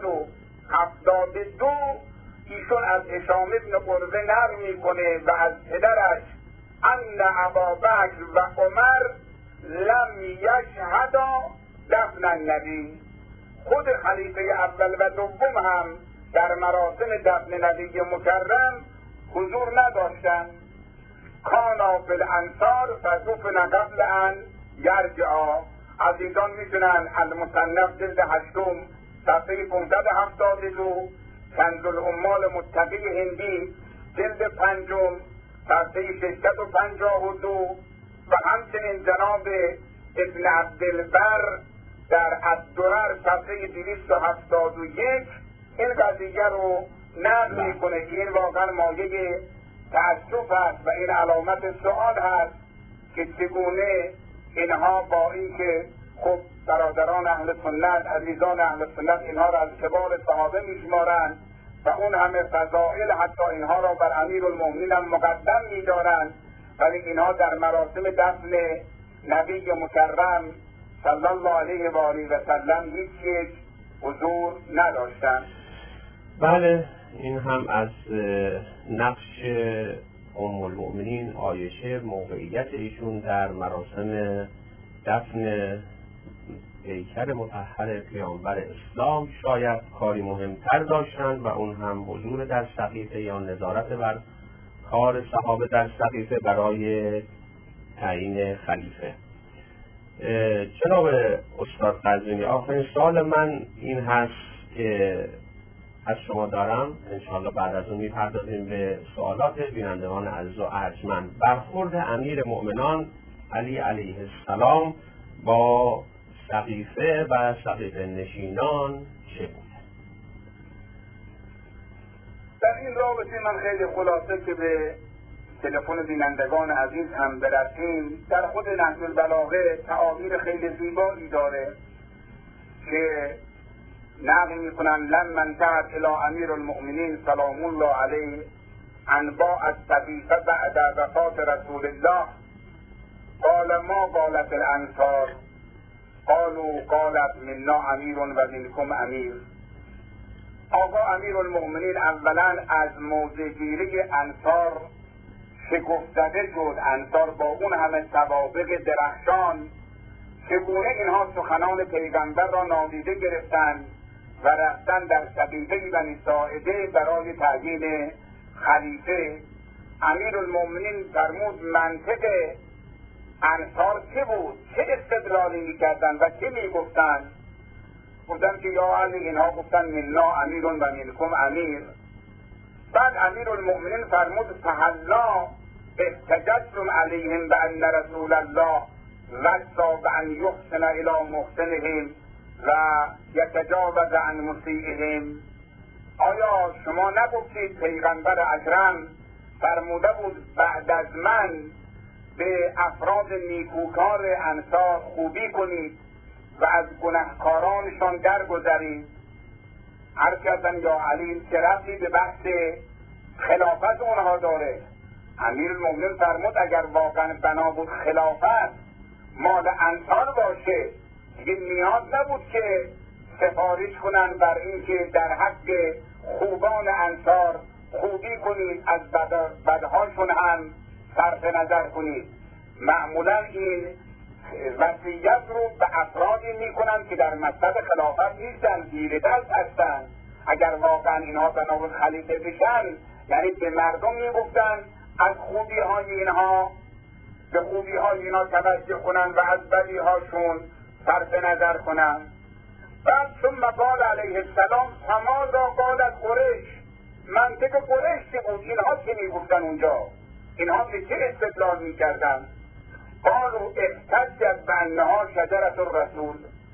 572 ایشون از هشام ابن قرظه نقل میکنه و از پدرش ان ابابکر و عمر لم یشهدا دفن النبی. خود خلیفه اول و دوم هم در مراسم دفن نبی مکرم حضور نداشتند. کانا فی الانصار فدفن قبل ان یرجعا. عزیزان میتونن المصنف جلد 8 صفحه 572، کنز العمال متقی هندی جلد 5 صفحه 652 و همچنین جناب ابن عبدالبر در الدرر صفحه 271 این قضیه رو نقل میکنه که این واقعا مایه تأسف است و این علامت سؤال هست که چگونه اینها با اینکه خب برادران اهل سنت، عزیزان اهل سنت اینها را از کبار صحابه میشمارند و اون همه فضائل حتی اینها را بر امیرالمؤمنین هم مقدم میدارند، ولی اینها در مراسم دفن نبی مکرم صلی الله علیه و آله و سلم هیچ یک حضور نداشتند. بله، این هم از نقش ام المؤمنین عایشه، موقعیت ایشون در مراسم دفن پیکر مطهر پیامبر اسلام شاید کاری مهمتر داشتند و اون هم حضور در سقیفه یا نظارت بر کار صحابه در سقیفه برای تعیین خلیفه. جناب استاد قزوینی، آخرین سوال من این هست که از شما دارم، انشاءالله بعد از اون میپردازیم به سوالات بینندگان عزیز و ارجمند. برخورد امیر مؤمنان علی علیه السلام با سقیفه و سقیفه نشینان چه بود؟ در این رابطه من خیلی خلاصه که به تلفن بینندگان عزیز هم برسیم، در خود نهج البلاغه تعابیر خیلی زیبایی داره که نقل میکنن لما انتهت الى امیر المؤمنین سلام الله علیه انباء السقیفه بعد وفات رسول الله قال ما قالت الانصار قالوا قالت منا امیر و منکم امیر. آقا امیر المؤمنین اولا از موضع‌گیری انصار شگفت‌زده شد. انصار با اون همه سوابق درخشان چگونه اینها سخنان پیغمبر را نادیده گرفتند و رفتن در سقیفه بنی ساعده برای تعیین خلیفه. امیر المؤمنین فرمود منطق انصار چه بود؟ چه استدلالی میکردن و چه میگفتن؟ گفتن که یا علی اینها گفتن منا امیر و منکم امیر. بعد امیر المؤمنین فرمود فهلا احتججتم علیهم بان رسول الله وصا بان یحسن الی محسنهم و یتجاوز عن مسیئهم. آیا شما نگفتید پیغمبر اکرم فرموده بود بعد از من به افراد نیکوکار انصار خوبی کنید و از گناهکارانشان درگذرید؟ هر کردن یا علی چه ربطی به بحث خلافت اونها داره؟ امیر المؤمنین فرمود اگر واقعا بنا بود خلافت مال انصار باشه دیگه نیاز نبود که سفارش کنن بر این که در حق خوبان انصار خوبی کنید، از بدهاشون هم صرف نظر کنید. معمولا این وصیت رو به افرادی میکنن که در مقصد خلافت نیستن، زیر دست هستن. اگر واقعا اینها بنابود خلیفه بشن یعنی به مردم میگفتن از خوبی های اینها به خوبی های اینها توجه کنن و از بدی هاشون صرف نظر کنن. بعد ثم قال علیه السلام فماذا قالت قریش. منطق قریش چه بود؟ اینها چه میگفتن اونجا؟ اینها به چه استدلال میکردن؟ قالوا احتجت بانها شجرة الرسول.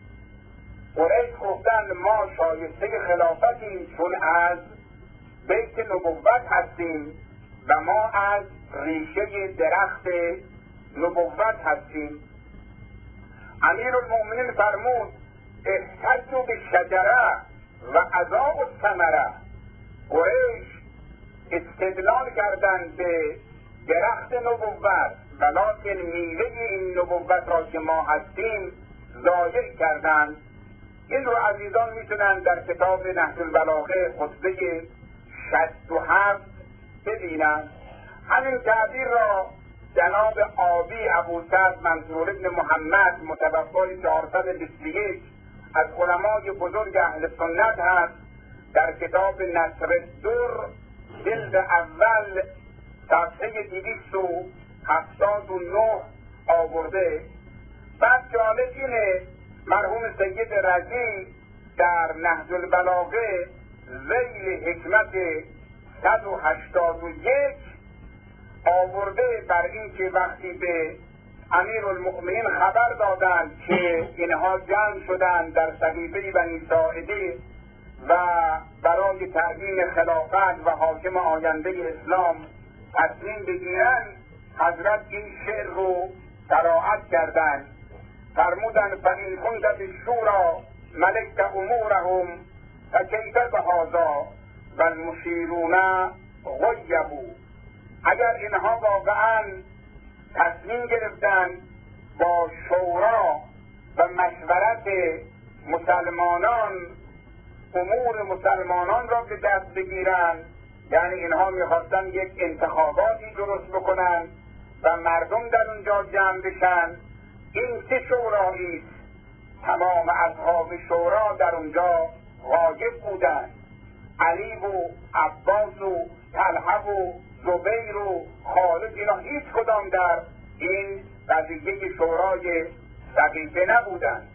قریش گفتن ما شایسته خلافتیم چون از بیت نبوت هستیم و ما از ریشه درخت نبوت هستیم. امیر المؤمنین فرمود احتجوا بالشجره و اضاعوا الثمره. قریش استدلال کردن به درخت نبوت ولکن میوه این نبوت را که ما هستیم ضایع کردند. این رو عزیزان میتونن در کتاب نهج البلاغه خطبه 67 ببینن. همین تعبیر را جناب آبی ابوسعد منصور ابن محمد متوفای 421 از علمای بزرگ اهل سنت هست، در کتاب نصر الدر جلد اول صفحه 279 آورده. بعد جالب اینه مرحوم سید رضی در نهج البلاغه ذیل حکمت 181 آورده بر این که وقتی به امیرالمؤمنین خبر دادند که اینها جمع شدند در صحیفه بنی ساعده و برای تعیین خلافت و حاکم آینده اسلام تصمیم بگیرند، حضرت این شعر رو قرائت کردند. فرمودند فإن كنت فی الشورى ملکت امورهم فکیف بهذا والمشیرون غیبوا. اگر اینها واقعا تصمیم گرفتن با شورا و مشورت مسلمانان امور مسلمانان را به دست بگیرن، یعنی اینها میخواستن یک انتخاباتی درست بکنن و مردم در اونجا جمع بشن، این چه شورایی است؟ تمام اصحاب شورا در اونجا غایب بودند. علی و عباس و طلحه و زبیر و خالد، اینا هیچ کدام در این قضیه شورای سقیفه نبودند.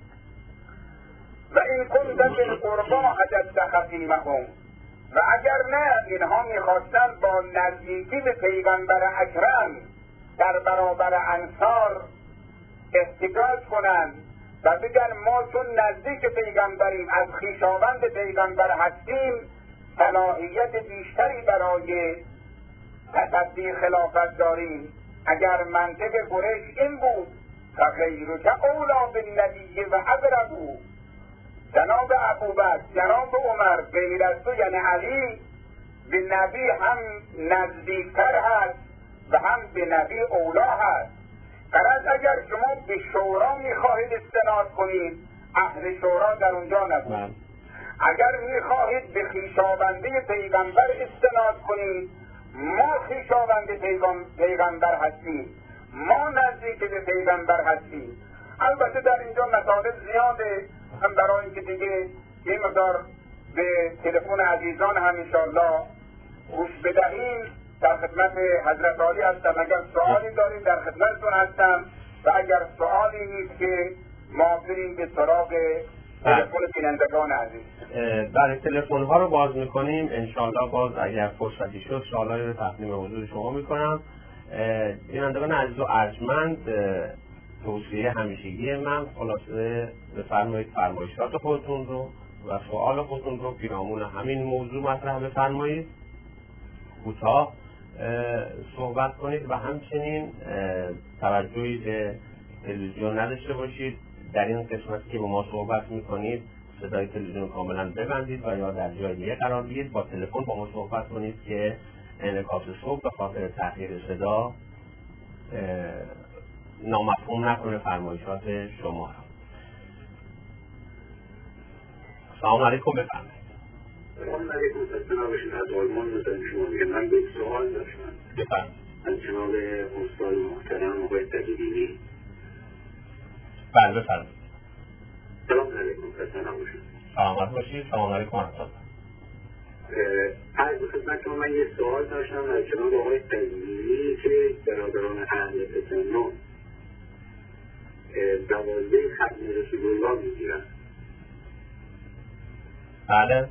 و این کنت بالقربا حجت خصیمهم، و اگر نه اینها میخواستن با نزدیکی به پیغمبر اکرم در برابر انصار احتجاج کنند و بگن ما چون نزدیک پیغمبریم، از خویشاوند پیغمبر هستیم، صلاحیت بیشتری برای تصدی خلافت داریم. اگر منطق قریش این بود فغیرک اولا بالنبی و ابرهو، جناب ابوبکر، جناب عمر، غیر از تو یعنی علی به نبی هم نزدیکتر هست و هم به نبی اولا هست. غرض اگر شما به شورا میخواهید استناد کنید، اهل شورا در اونجا نبود. اگر میخواهید به خویشاونده پیغمبر استناد کنید، ما خویشاوند پیغمبر هستیم، ما نزدیک به پیغمبر هستیم. البته در اینجا مطالب زیاده، هم برای اینکه دیگه یه مقدار به تلفن عزیزان هم انشاءالله گوش بدهیم. در خدمت حضرت عالی هستم، اگر سوالی دارید در خدمتتون هستم، و اگر سوالی نیست که ما بریم به سراغ تلفن بینندگان عزیز. برای تلفن ها رو باز میکنیم انشاءالله. باز اگر فرصتی شد سوالایی رو تقدیم حضور شما میکنم. بینندگان عزیز و ارجمند، توصیه همیشگی من خلاصه بفرمایید فرمایشات خودتون رو و سوال خودتون رو پیرامون همین موضوع مطرح بفرمایید، کوتاه صحبت کنید و همچنین توجهی به تلویزیون نداشته باشید. در این قسمتی که با ما صحبت میکنید صدای تلویزیون کاملا ببندید و یا در جای دیگه قرار بگیرید. با تلفن با ما صحبت کنید که انعکاس صوت به خاطر تغییر صدا نامفهوم نکنه فرمایشات شما را. سلام علیکم، بفرمایید. سلام علیکم، خسته نباشید. از آلمان مثلا شما میگم من به سوال داشتم. بفرمایید. از جناب استاد محترم آقای تقی‌دینی. بله بفرمایید. سلام علیکم، خسته نباشید. سلامت باشید. سلام علیکم ورحمة الله. از خدمت شما من یه سوال داشتم از جناب آقای تقی‌دینی که برادران اهل تسنن 12 ختم رسول الله میگیرن. بله.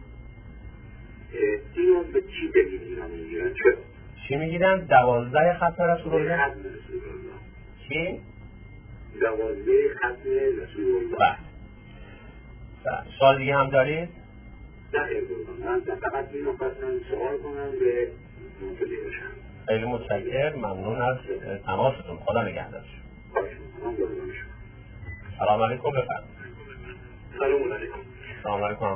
اینو به چی دلیل اینا میگیرن؟ چی میگیرن؟ 12 ختم رسول الله؟ ختم رسول الله. چی؟ 12 ختم رسول الله. بله. سوال دیگه هم دارید؟ نه من فقط اینو خواستم سوال کنم به مطلعی باشم. خیلی متشکرم، ممنون از تماستون. خدا نگهدار. سلام علیکم، بفرمایید. سلام علیکم. سلام علیکم.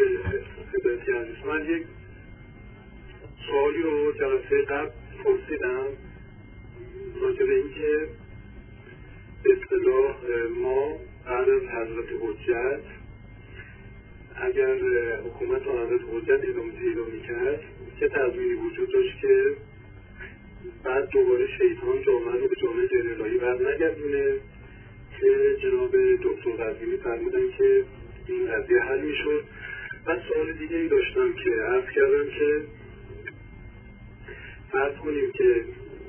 من یک سوالی رو جلسه قبل پرسیدم راجع به اینکه به اصطلاح ما بعد از حضرت حجت اگر حکومت و حضرت حجت ادامه پیدا می‌کرد چه تضمینی وجود داشت که بعد دوباره شیطان جامعه رو به جامعه جنرالایی برنگردونه که جناب دکتر قزوینی فرمودن که این قضیه حل میشد. و سوال دیگه ای داشتم که عرض کردم که فرض کنیم که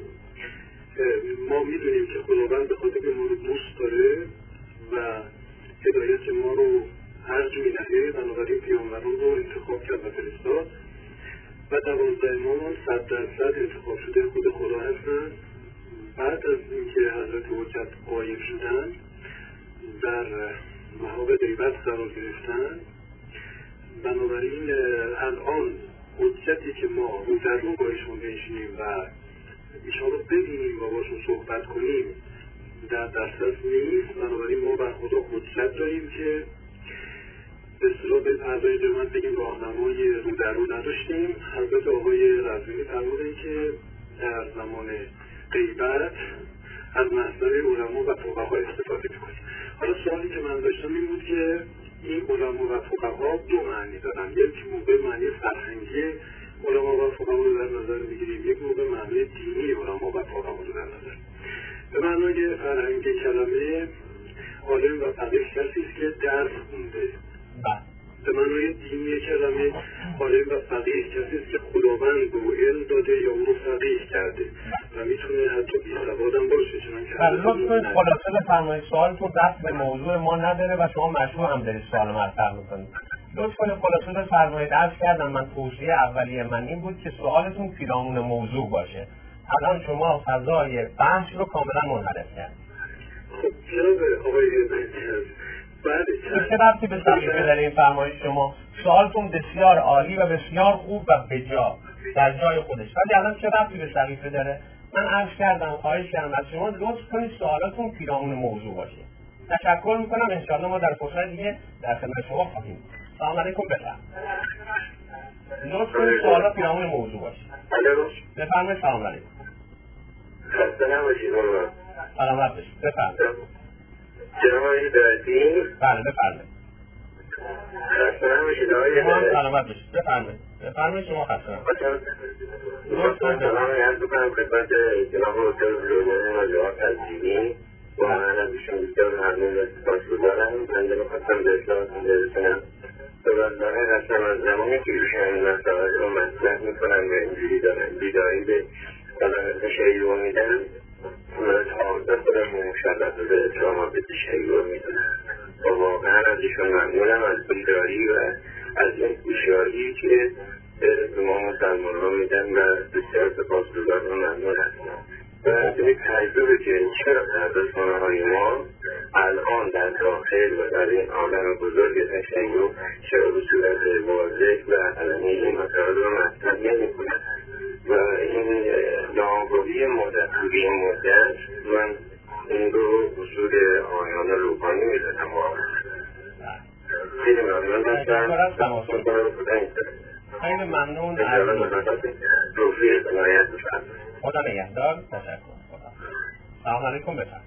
ما میدونیم که خداوند به خاطر که ما رو دوست داره و هدایت ما رو ارج می‌دهه، بنابراین پیامبران رو انتخاب کرد و فرستاد و 12 امامان 100% انتخاب شده خود خدا هستن. بعد از اینکه حضرت حجت غایب شدن در محاب غیبت قرار گرفتن، بنابراین الان حجتی که ما رو در رو بایشون بنشینیم و ایشان رو ببینیم و باشون صحبت کنیم در دسترس نیست. بنابراین ما بر خدا حجت داریم که به اصطلاح به اعضای جماعت بگیم راهنمای رو در رو نداشتیم. حضرت آقای قزوینی فرمودن که در زمان غیبت از محضر علما و فقها استفاده میکنیم. حالا سوالی که من داشتم این بود که این علما و فقها دو معنی دارن. یک موقع معنی فرهنگی علما و فقها رو در نظر میگیریم، یک موقع معنی دینی علما و فقها رو در نظر. به معنای فرهنگی کلمه عالم و فقیه کسی است که درس خونده. به معنای دینی کلمه عالم و فقیه کسی است که خداوند رو علم داده یا اون رو فقیه کرده و میتونه حتی بی‌سواد هم باشه. لطفاً خلاصه بفرمایید، سوالتون دست به موضوع ما نداره و شما مشروع هم دارید سوال مطرح می‌کنید. لطفاً خلاصه بفرمایید. عرض کردم من توصیه اولیه من این بود که سوالتون پیرامون موضوع باشه. الان شما فضای بحث رو کاملا منحرف کردید. خب جناب آقای چه ربطی به سقیفه داره این فرمایش شما؟ سوالتون بسیار عالی و بسیار خوب و بجا در جای خودش، ولی الان چه ربطی به سقیفه داره؟ من عرض کردم، خواهش کردم از شما لطف کنید سوالاتون پیرامون موضوع باشه. تشکر میکنم. انشاءالله ما در فرصت دیگه در خدمت شما خواهیم. سلام علیکم. بفرمایید. لطف کنید سوالات پیرامون موضوع باشه. بفرمایید. سلام علیکم. سلامت باشید. بفرمایید. جناب آقای دردین. بله بفرمایید. خسته نباشید آقای شما سلامت باشید. بفرمایید. بفرمایید شما خسته نباشید. سلام عرض بکنم خدمت جناب دکتر لولیانی و جناب قزوینی. واقعا از ایشون بسیار ممنون و سپاسگزارم. بنده می‌خواستم به اطلاعاتون برسونم. سوالنامه رسم از زمانی که ایشون این مسائل رو مطرح می‌کنن و اینجوری دارن بیداری به تشیع میدن، تا خودم مشرف به اتهامات تشیع میدونم و واقعا از ایشون ممنونم از بیداری و از این هوشیاری که به ما مسلمان ها میدن و بسیار سپاسگزار و ممنون هستم. و یک تجربه که چرا تحدثانه های ما الان در داخل و در این عالم بزرگ تشیع چرا به صورت واضح و علنی این مسائل رو مطرح نمی‌کنند و این ناآگاهی طولی مدت من این رو اصول آیان روحانی می‌دونم. واقعا خیلی ممنون هستم. خیلی ممنون. توفیق عنایت بفرمایید. خدا نگهدار. تشکر. سلام علیکم. بفرمایید.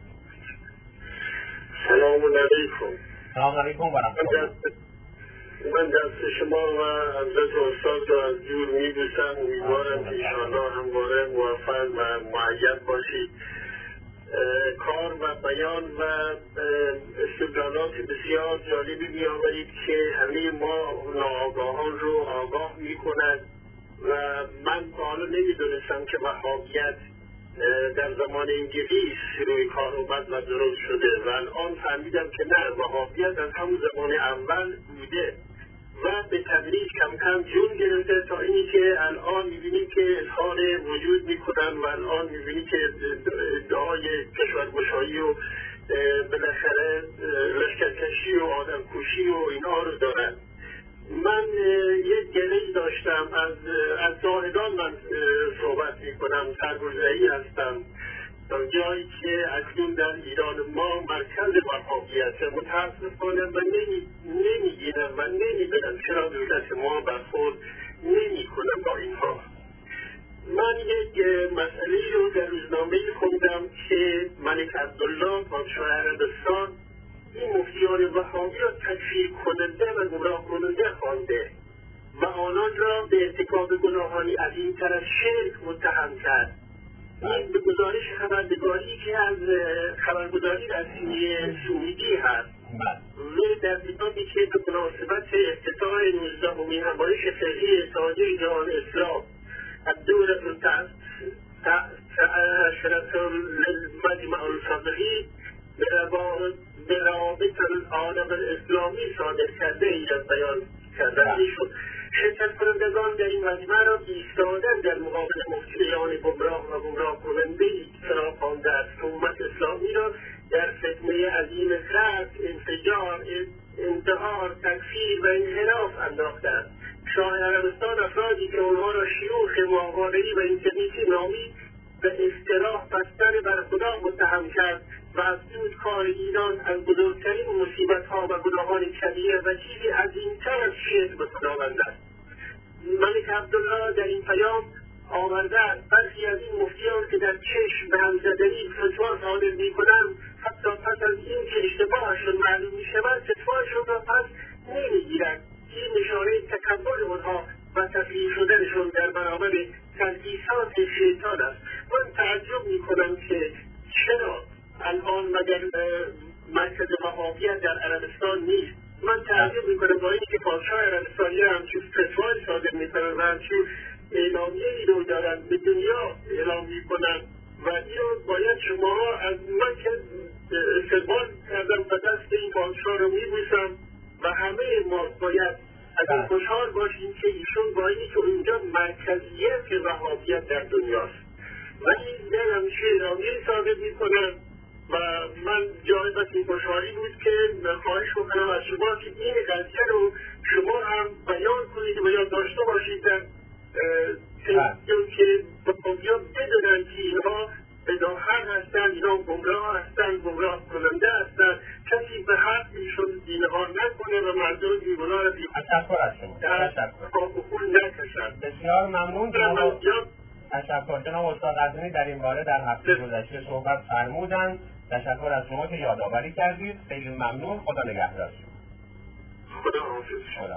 سلام علیکم. سلام علیکم و رحمت الله. من دست شما و حضرت استاد رو از دور می‌بوسم. امیدوارم که انشاءالله همواره موفق و مؤید باشید. کار و بیان و استدلالات بسیار جالبی می‌آورید که همه ما ناآگاهان رو آگاه می‌کند و من تا حالا نمی‌دونستم که وهابیت در زمان انگلیس روی کار اومد و درست شده و الان فهمیدم که نه، وهابیت از همون زمان اول بوده و به تدریج کم کم جون گرفته تا اینی که الان می‌بینیم که اظهار وجود می‌کنن و الان می‌بینیم که ادعای کشورگشایی و بالاخره لشکرکشی و آدمکشی و اینها رو دارن. من یک گله‌ای داشتم از زاهدان من صحبت می‌کنم، سرگذشته‌ای هستم در جایی که اکنون در ایران ما مرکز وهابیت متاسفانه و نمی‌گیرم و نمی‌دونم چرا دولت ما برخورد نمی‌کنه با اینها. من یک مسئله رو در روزنامه‌ای خوندم که ملک عبدالله پادشاه عربستان این مفتیان وهابی را تکفیر کننده و گمراه کننده خوانده و آنان را به ارتکاب گناهانی عظیم‌تر از شرک متهم کرد این به گزارش خبرنگاری که از خبرگزاری رسمی سوئدی هست و در کتابی که به مناسبت افتتاح 19مین همایش فقهی اتحادیه جهان اسلام الدورة العاشرة للمجمع الفقهی به روابط العالم الاسلامی صادر کرده ایران بیان کردن میشد. شرکت کنندگان در این مجمع را ایستادن در مقابل مفتیان گمراه و گمراه کننده فراخوانده است که امت اسلامی را در فتنه عظیم خرق، انفجار، انتحار، تکفیر و انحراف انداختند. شاه عربستان افرادی که آنها را شیوخ ماهواره‌ای و اینترنتی نامید به افترا بستر بر خدا متهم کرد و افزود کار ایران از بزرگترین مصیبت‌ها و گناهان کبیره و چیزی عظیم‌تر از شرک به خداوند است. ملک عبدالله در این پیام آورده است برخی از این مفتیان که در چشم به همزدنی فتوا صادر می‌کنند حتی پس از این که اشتباهشون معلوم می‌شود فتوایشون را پس نمی‌گیرند. این نشانه تکبر آنها و تسلیم شدنشون در برابر تلبیسات شیطان است. من تعجب می‌کنم که چرا الان مگر مرکز وهابیت در عربستان نیست. من تعجب میکنم با اینکه پادشاه عربستانی همچون فتوای صادر میکنن و همچون اعلامیه‌ای رو دارن به دنیا اعلام میکنن و اینو باید شما از من که استقبال کردم و دست این پادشاه رو میبوسم و همه ما باید از این خوشحال باشیم که ایشون با اینی که اونجا مرکزیت وهابیت در دنیاست ولی در همیشه اعلامیه‌ای صادر میکنن و من جای بس این خوشحالی بود که خواهش بکنم از شما که این قضیه رو شما هم بیان کنید و یاد داشته باشید در تلویزیون که بیا بدونن که اینها بداهر هستن، اینها گمراه هستن، گمراه کننده هستن. کسی به حق ایشون اینها نکنه و مردم بیگناه را تشکر از شما. نکشن. بسیار ممنون تشکر. جناب استاد قزوینی در این باره در هفته گذشته صحبت فرمودند. تشکر از شما که یادآوری کردید. خیلی ممنون. خدا نگهدار شما. خدا حافظ.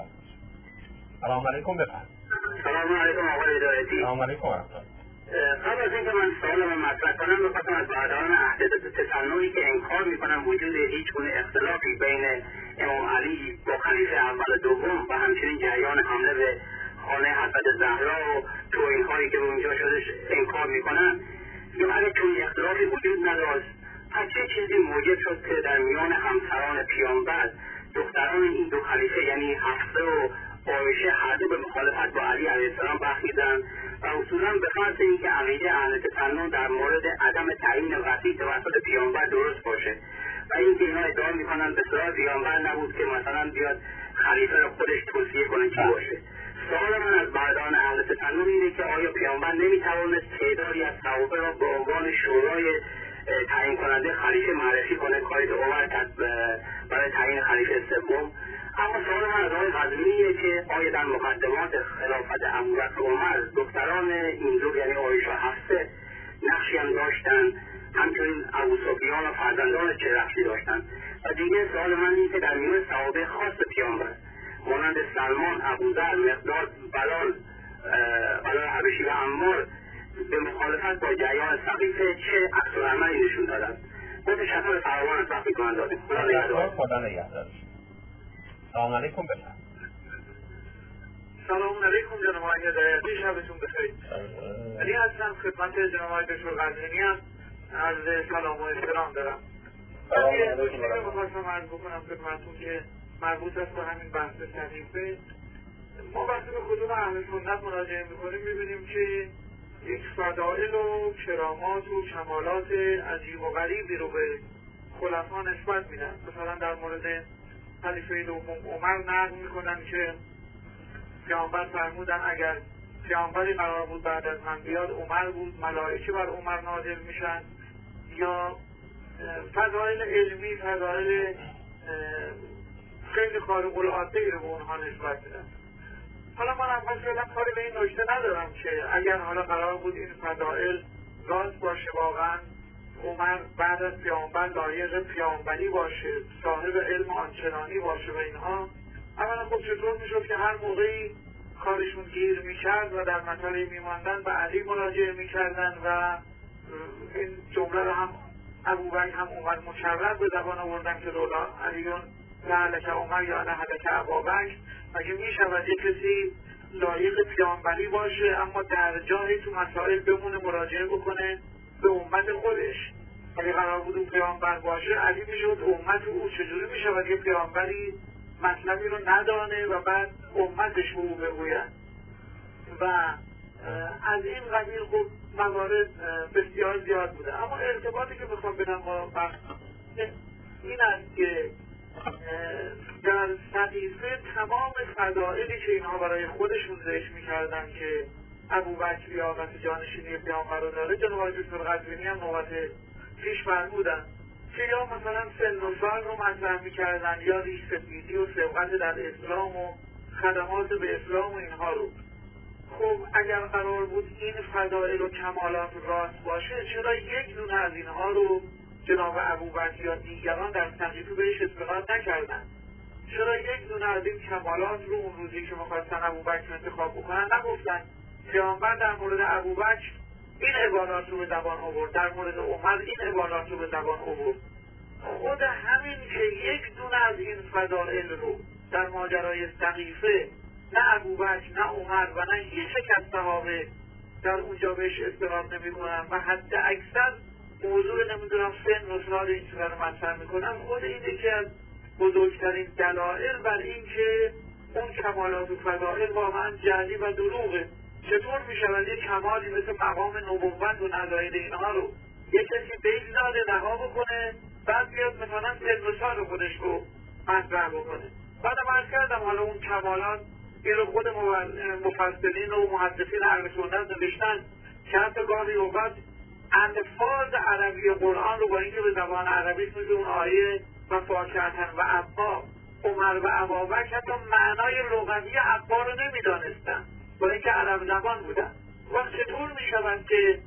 سلام علیکم. بفرمایید. سلام علیکم آقای هدایتی. سلام علیکم. قبل از اینکه من سوالم مطرح کنم می‌خواستم از برادران اهل تسننی که انکار می‌کنن وجود هیچ گونه اختلافی بین امام علی با خلیفه اول و دوم و همچنین جریان حمله به خانه حضرت زهرا و توهین‌هایی که به اونجا شده انکار می‌کنن، یا اگه چون اختلافی وجود نداشت پس چه چیزی موجب شد که در میان همسران پیامبر دختران این دو خلیفه یعنی حفصه و عایشه هر دو به مخالفت با علی علیه السلام برخیزدند و اصولا به فرض اینکه عقیده اهل تسنن در مورد عدم تعیین قطعی توسط پیامبر درست باشه و اینکه اینا ادعا میکنن به صلاح پیامبر نبود که مثلا بیاد خلیفه رو خودش توصیه کنه چی باشه. سوال من از برادران اهل تسنن اینه که آیا پیامبر نمیتوانست تعدادی از صحابه را به عنوان شورای تعیین کننده خلیفه معرفی کنه کاری عمر کرد برای تعیین خلیفه سوم؟ اما سوال من از آقای قزوینیه که آیا در مقدمات خلافت ابوبکر و عمر دختران این دو یعنی عایشه و حفصه نقشی هم داشتن، همچنین ابوسفیان و فرزندان چه نقشی داشتن؟ و دیگه سوال من اینه که در میان صحابه خاص پیامبر مانند سلمان، ابوذر، مقداد، بلال حبشی و عمار به مخالفت با جریان سقیفه چه عکس العملی نشون دادن؟ متشکرم فراوان از وقتی که من دادید. خدا نگهدار. سلام علیکم. بفرمایید. سلام علیکم جناب آقای هدایتی، شبتون بخیر. علی هستم خدمت جناب آقای دکتر قزوینی هم از سلام و احترام دارم. من یه نکته رو می‌خواستم عرض بکنم خدمتتون که مربوط است به همین بحث صحیفه. ما وقتی به کتب اهل سنت مراجعه می‌کنیم می‌بینیم که یک فضائل و کرامات و کمالات عجیب و غریبی رو به خلفا نسبت میدن. مثلا در مورد خلیفه دوم عمر نقل میکنن که پیامبر فرمودن اگر پیامبری قرار بود بعد از من بیاد عمر بود، ملائکه بر عمر نازل میشن. یا فضائل علمی، فضائل خیلی خارق العاده رو به اونها نسبت میدن. حالا من اول فعلا کاری به این نکته ندارم که اگر حالا قرار بود این فضائل راست باشه، واقعا عمر بعد از پیامبر لایق پیامبری باشه، صاحب علم آنچنانی باشه و اینها، اولا خب چطور میشد که هر موقعی کارشون گیر میکرد و در مسئله میماندن به علی مراجعه میکردن و این جمله رو هم ابوبکر هم اومد مشرف به زبان آوردن که رولا علیون لعلک عمر یا لعلک ابابکر. مگه میشود یک کسی لایق پیامبری باشه اما در جایی تو مسائل بمونه مراجعه بکنه به امت خودش؟ اگه قرار بود اون پیامبر باشه علی میشد امت او. چجوری میشود یه پیامبری مطلبی رو ندانه و بعد امتش به او بگوید؟ و از این قبیل خب موارد بسیار زیاد بوده. اما ارتباطی که میخوام بدم با بحث این است که در صحیفه تمام فضائلی که اینها برای خودشون ذکر میکردن که ابوبکر لیاقت جانشینی پیامبر رو داره، جناب دکتر قزوینی هم نوبت پیش فرمودن که یا مثلا سن و سال رو مطرح میکردن یا ریش سفیدی و سبقت در اسلام و خدمات به اسلام و اینها رو. خب اگر قرار بود این فضائل و کمالات راست باشه، چرا یک دونه از اینها رو جناب ابوبکر یا دیگران در صحیفه بهش استناد نکردن؟ چرا یک دونه از این کمالات رو اون روزی که می‌خواستن ابوبکر انتخاب بکنن نگفتن؟ پیامبر در مورد ابوبکر این عبارات رو به زبان آورد، در مورد عمر این عبارات رو به زبان آورد. خود همین که یک دونه از این فضائل رو در ماجرای صحیفه نه ابوبکر نه عمر و نه هیچ یک از صحابه در اونجا بهش استناد نمی‌کنن و حتی اکثر موضوع نمیدونم سن و سال این چیزا رو مطرح میکنن، خود این یکی از بزرگترین دلایل بر این که اون کمالات و فضائل واقعا جعلی و دروغه. چطور میشود یک کمالی مثل مقام نبوت و نظایر اینها رو یک کسی بگذاره رها بکنه، بعد بیاد مثلا سن و سال خودش رو مطرح بکنه؟ بعدم عرض کردم حالا اون کمالات این رو خود مفسرین و محدثین اهل سنت نوشتن که حتی گاهی اوقات الفاظ عربی قرآن رو با اینکه به زبان عربی مثل اون آیه و فاکهةً و عبا عمر و ابابکر حتی معنای لغوی عبا رو نمیدانستن با اینکه عرب زبان بودن. وقت چطور میشوند که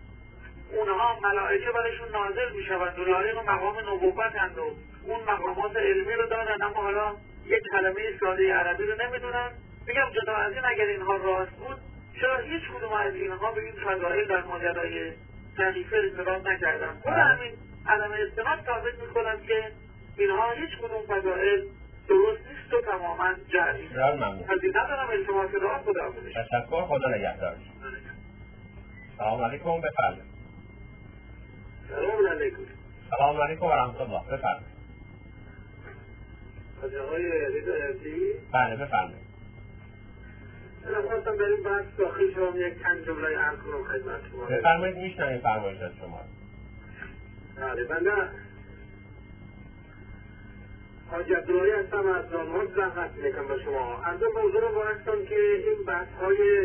اونها ملائکه برشون نازل میشوند و لایق مقام نبوتند و اون مقامات علمی رو دارن اما حالا یک کلمه ساده عربی رو نمیدونن؟ میگم جدا از این اگر اینها راست بود چرا هیچ کدوم از اینها به این فضائل در ماجرای صحیفه استناد نکردن؟ خود همین عدم استناد ثابت میکنن که اینها هیچ کدوم فضائل درست نیست و تماما جعلی. از این ندارم التماس راه خدا بودش. تشکر، خدا نگهدار. سلام علیکم، بفرمایید. سلام علیکم. سلام علیکم و رحمت الله، بفرمایید. از آقای هدایتی؟ بله بفرمایید. من خواستم در این بحث داخل شما یک چند جمله عرض کنم خدمت شما. بفرمایید، میشنویم فرمایش از شما. بله، بنده حاجی عبداللهی هستم از دانمارک زحمت میکنم به شما. از این موضوع رو باید که این بحث های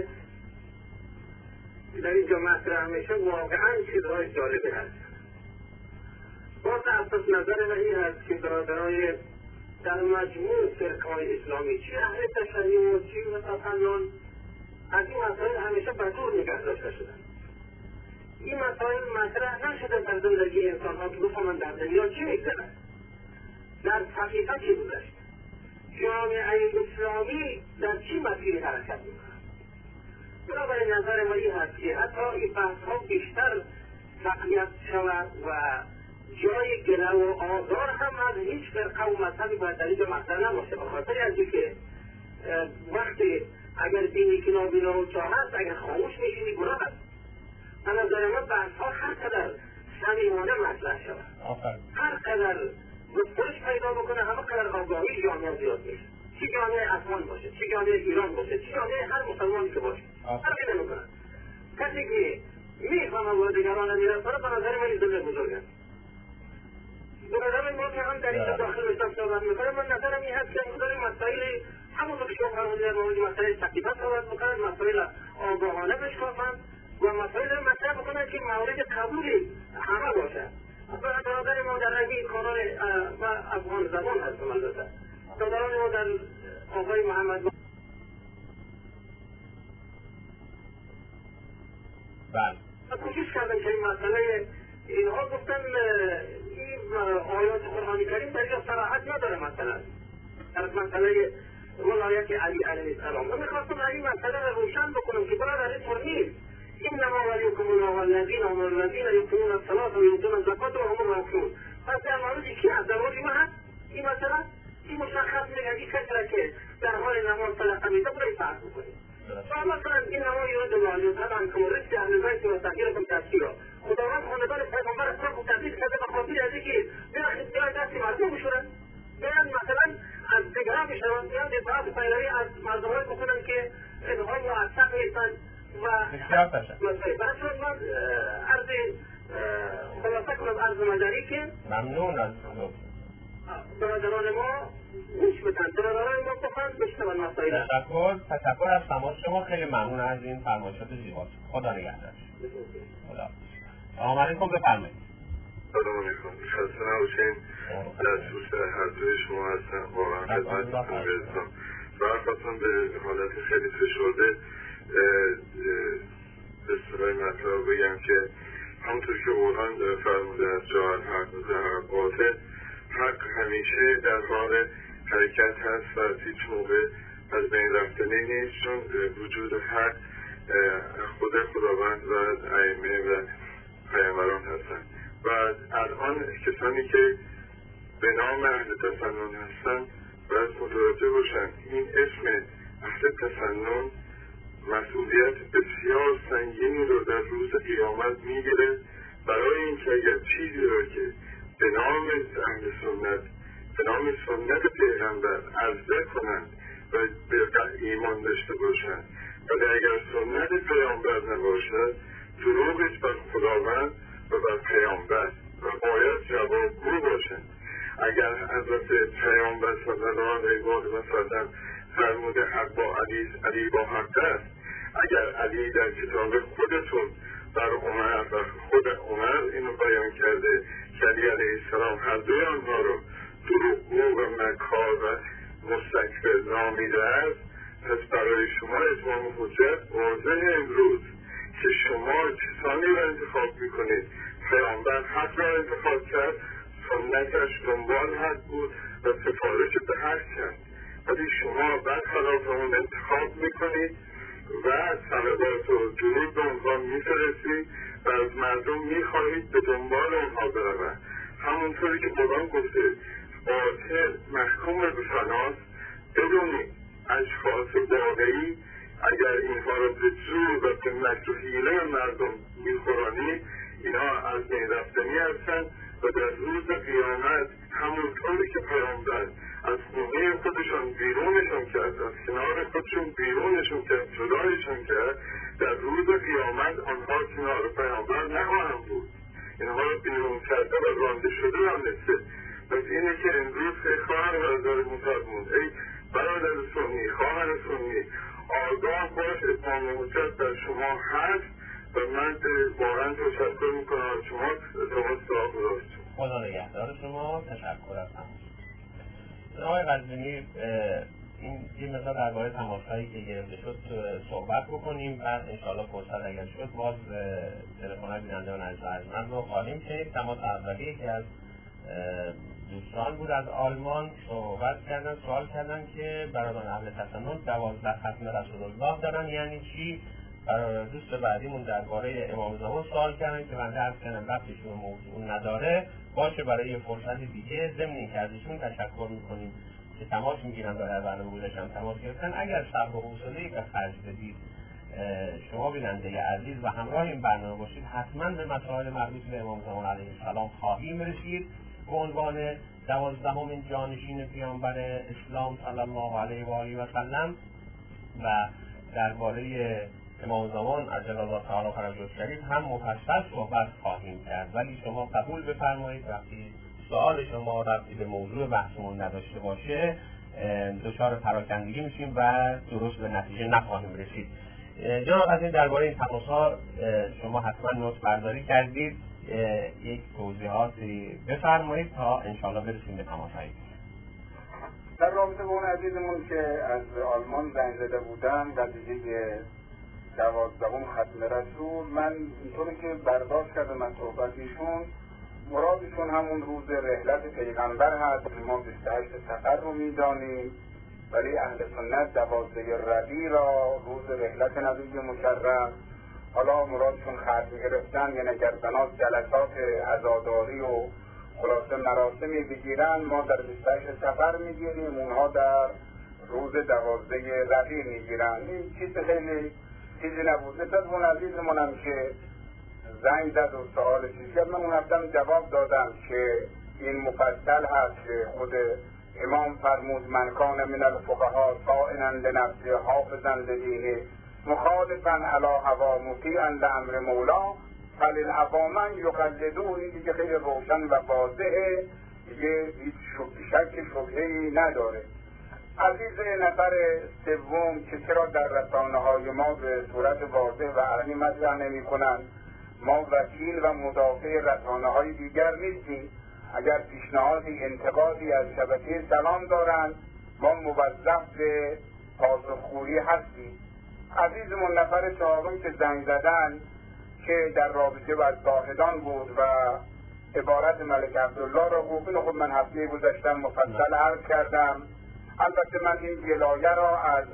در اینجا مطرح میشه واقعا چیزهای جالبی هست. باز اساس نظر من این هست که برادرای در مجموع فرقه‌های اسلامی چی اهل تشیع و چی متفنن از این مسائل همیشه بدور نگه داشته شدن. این مسائل مطرح نشده در زندگی انسان ها که بفهمن در دنیا چی میگذره، در حقیقت چی گذشت، جامعه اسلامی در چی مسیری حرکت میکنه. بنابراین نظر ما این هست که حتی این بحث ها بیشتر تقویت شود و جای گله و آزار هم از هیچ فرقه و مذهبی باید در اینجا مطرح نباشه، به خاطر از اینکه وقتی اگر دینی که نابینا و چاه هست اگر خاموش میشینی گناه هست. از نظر ما بحث ها هر قدر صمیمانه مطرح شود، هر قدر گسترش پیدا بکنه، همه قدر آگاهی جامعه زیاد میشه، چه جامعه افغان باشه، چه جامعه ایران باشه، چه جامعه هر مسلمانی که باشه. فرقی نمیکنه. کسی که میفهمه و دیگران میرسانه به نظر من ذل بزرگ است. به نظر ما که هم در اینجا داخل بشتم صحبت میکنه، من نظرم این هست که مقدار مسائل همون رو که شما فرمودید در مورد مسائل تقریبا صحبت بکنن، مسائل آگاهانه بشکافن و مسائل مطرح بکنن که مورد قبولی همه باشه. برادر ما در این کانال افغان زبان هستم البته. برادران ما در آقای محمد بله کوشش کردم که این مسئله اینها گفتن این آیات قرآنی کریم در اینجا صراحت نداره، مثلا در مسئله ولایت علی علیه السلام. من میخواستم این مسئله رو روشن بکنم که برادر اینطور نیست. انما ولیکم الله والذین الذین یقیمون الصلاة و یؤتون الزکاة و هم راکعون. پس در مورد کی هست؟ در مورد ما هست؟ این مثلا این مشخص میگه این کسی که در حال نماز صدقه میده باید اطاعت بکنید. مثلا این نماز یاد الله طبعا کمرش اهل بیت و تغییرکم تفسیرا خداوند خاندان پیغمبر اسلام و تبلیغ کرده به خاطر از اینکه برخی بیای دست مردم بشورن، برن مثلا از دیگران بشنون، یا دفاعات پیروی از مردمایی بکنن که اینها معصب نیستن و برای من عرض خلاصه کنم عرض مداری که ممنون از برادران ما گوش بدن، برادران ما بخواهند بشنون مسائل. تشکر از تماس شما، خیلی ممنون از این فرمایشات زیبا. خدا نگهدار. خدا. سلام علیکم، بفرمایید. سلام علیکم. خسته نباشین. در سوش هر دوی شما هستم. واقعا خدمتتون برسم. فقط خواستم به حالت خیلی فشرده به اصطلاح مطلب بگم که همونطور که قرآن فرموده از جا الحق باطل، حق همیشه در حال حرکت هست و از هیچ موقع از بین رفتنی نیست، چون وجود حق خود خداوند و ائمه و پیامبران هستند. و الان کسانی که به نام اهل تسنن هستند باید متوجه باشند این اسم اهل تسنن مسئولیت بسیار سنگینی رو در روز قیامت میگیره، برای اینکه اگر چیزی رو که به نام اهل سنت، به نام سنت پیغمبر عرضه کنند و به ایمان داشته باشند، ولی اگر سنت پیامبر نباشد دروغش بر خداوند و بر پیامبر و باید جوابگو باشند. اگر حضرت پیامبر صلی الله علیه و سلم فرموده حق با علی با حق است، اگر علی در کتاب خودتون بر عمر و خود عمر اینو بیان کرده که علی علیه السلام هر دوی آنها رو دروغگو و مکار و مستکبر نامیده است، پس برای شما اتمام حجت واضح امروز که شما کسانی را انتخاب میکنید. پیامبر حق را انتخاب کرد، سنتش دنبال حق بود و سفارش به حق کرد، ولی شما برخلاف اون انتخاب میکنید و صلوات و درود به اونها میفرستید و از مردم میخواهید به دنبال اونها بروند. همونطوری که قرآن گفته باطل محکوم به فناست، بدونید اشخاص واقعی اگر اینها را به زور و به مکر و حیله مردم میخورانید، اینها از بین رفتنی هستند و در روز قیامت همونطوری که پیامبر از خونه خودشان بیرونشون کرد، از کنار خودشون بیرونشون کرد، جدایشون کرد، در روز قیامت آنها کنار پیامبر نخواهند بود. اینها را بیرون کرده و رانده شده هم نسته. پس اینه که امروز خواهر برادر مسلمان، ای برادر سنی، خواهر سنی، آگاه باش اتمام حجت در شما هست و من واقعا تشکر میکنم از شما. خدا نگهدار شما. تشکر از شما. آقای قزوینی، این یه مقدار درباره تماس‌هایی که گرفته شد صحبت بکنیم، بعد انشاءالله فرصت اگر شد باز تلفن‌های بینندگان از من رو خواهیم شنید. تماس اولیه که از دوستان بود از آلمان، صحبت کردن، سوال کردن که برادران اهل تسنن 12 ختم رسول الله دارن یعنی چی؟ دوست بعدیمون درباره امام زمان سوال کردن که من درس کردم وقتشون موضوع نداره، باشه برای یه فرصت دیگه ضمن که ازشون تشکر میکنیم که تماس میگیرن برای برنامه گذاشتن تماس گرفتن. اگر صبر و حوصله‌ای به خرج بدید شما بیننده عزیز و همراه این برنامه باشید، حتما به مسائل مربوط به امام زمان علیه السلام خواهیم رسید. به عنوان 12مین جانشین پیامبر اسلام صلی الله علیه و آله و سلم و درباره امام زمان عجل الله تعالی فرجه الشریف هم مفصل صحبت خواهیم کرد، ولی شما قبول بفرمایید وقتی سوال شما ربطی به موضوع بحثمون نداشته باشه دچار پراکندگی میشیم و درست به نتیجه نخواهیم رسید. جناب عزیز، درباره این تماس‌ها شما حتما نوت برداری کردید، یک توضیحاتی بفرمایید تا انشاءالله برسیم به تماس‌های در رابطه با اون عزیزمون که از آلمان زنگ زده بودن در دیگه 12 ختم رسول، من اینطوری که برداشت کردم از صحبتیشون مرادشون همون روز رحلت پیغمبر هست. ما 28 سفر رو میدانیم، ولی اهل سنت 12 ربیع را روز رحلت نبی مکرم حالا مرادشون ختم گرفتن، یعنی اگر بناس جلسات عزاداری و خلاصه مراسمی بگیرن، ما در 28 صفر میگیریم، اونها در روز 12 ربیع میگیرن. این چیز خیلی چیزی نبود. مثل اون عزیزمونم که زنگ زد و سوال چیز کرد، من اون هفتم جواب دادم که این مفصل هست که خود امام فرمود من کان من الفقهاء صائنا لنفسه حافظا لدینه مخالفا علی هوا مطیعا لامر مولا فللعوامن یقلدون. این دیگه خیلی روشن و واضحه، دیگه هیچ شک شبهه‌ای نداره. عزیز نفر سوم که چرا در رسانه‌های ما به صورت واضح و علنی مطرح نمی‌کنند، ما وکیل و مدافع رسانه‌های دیگر نیستیم. اگر پیشنهادی انتقادی از شبکه سلام دارند، ما موظف به پاسخگویی هستیم. عزیزمون نفر چهارم که زنگ زدن که در رابطه با زاهدان بود و عبارت ملک عبدالله را گفت، خود من هفته گذشتم مفصل عرض کردم. البته من این گلایه را از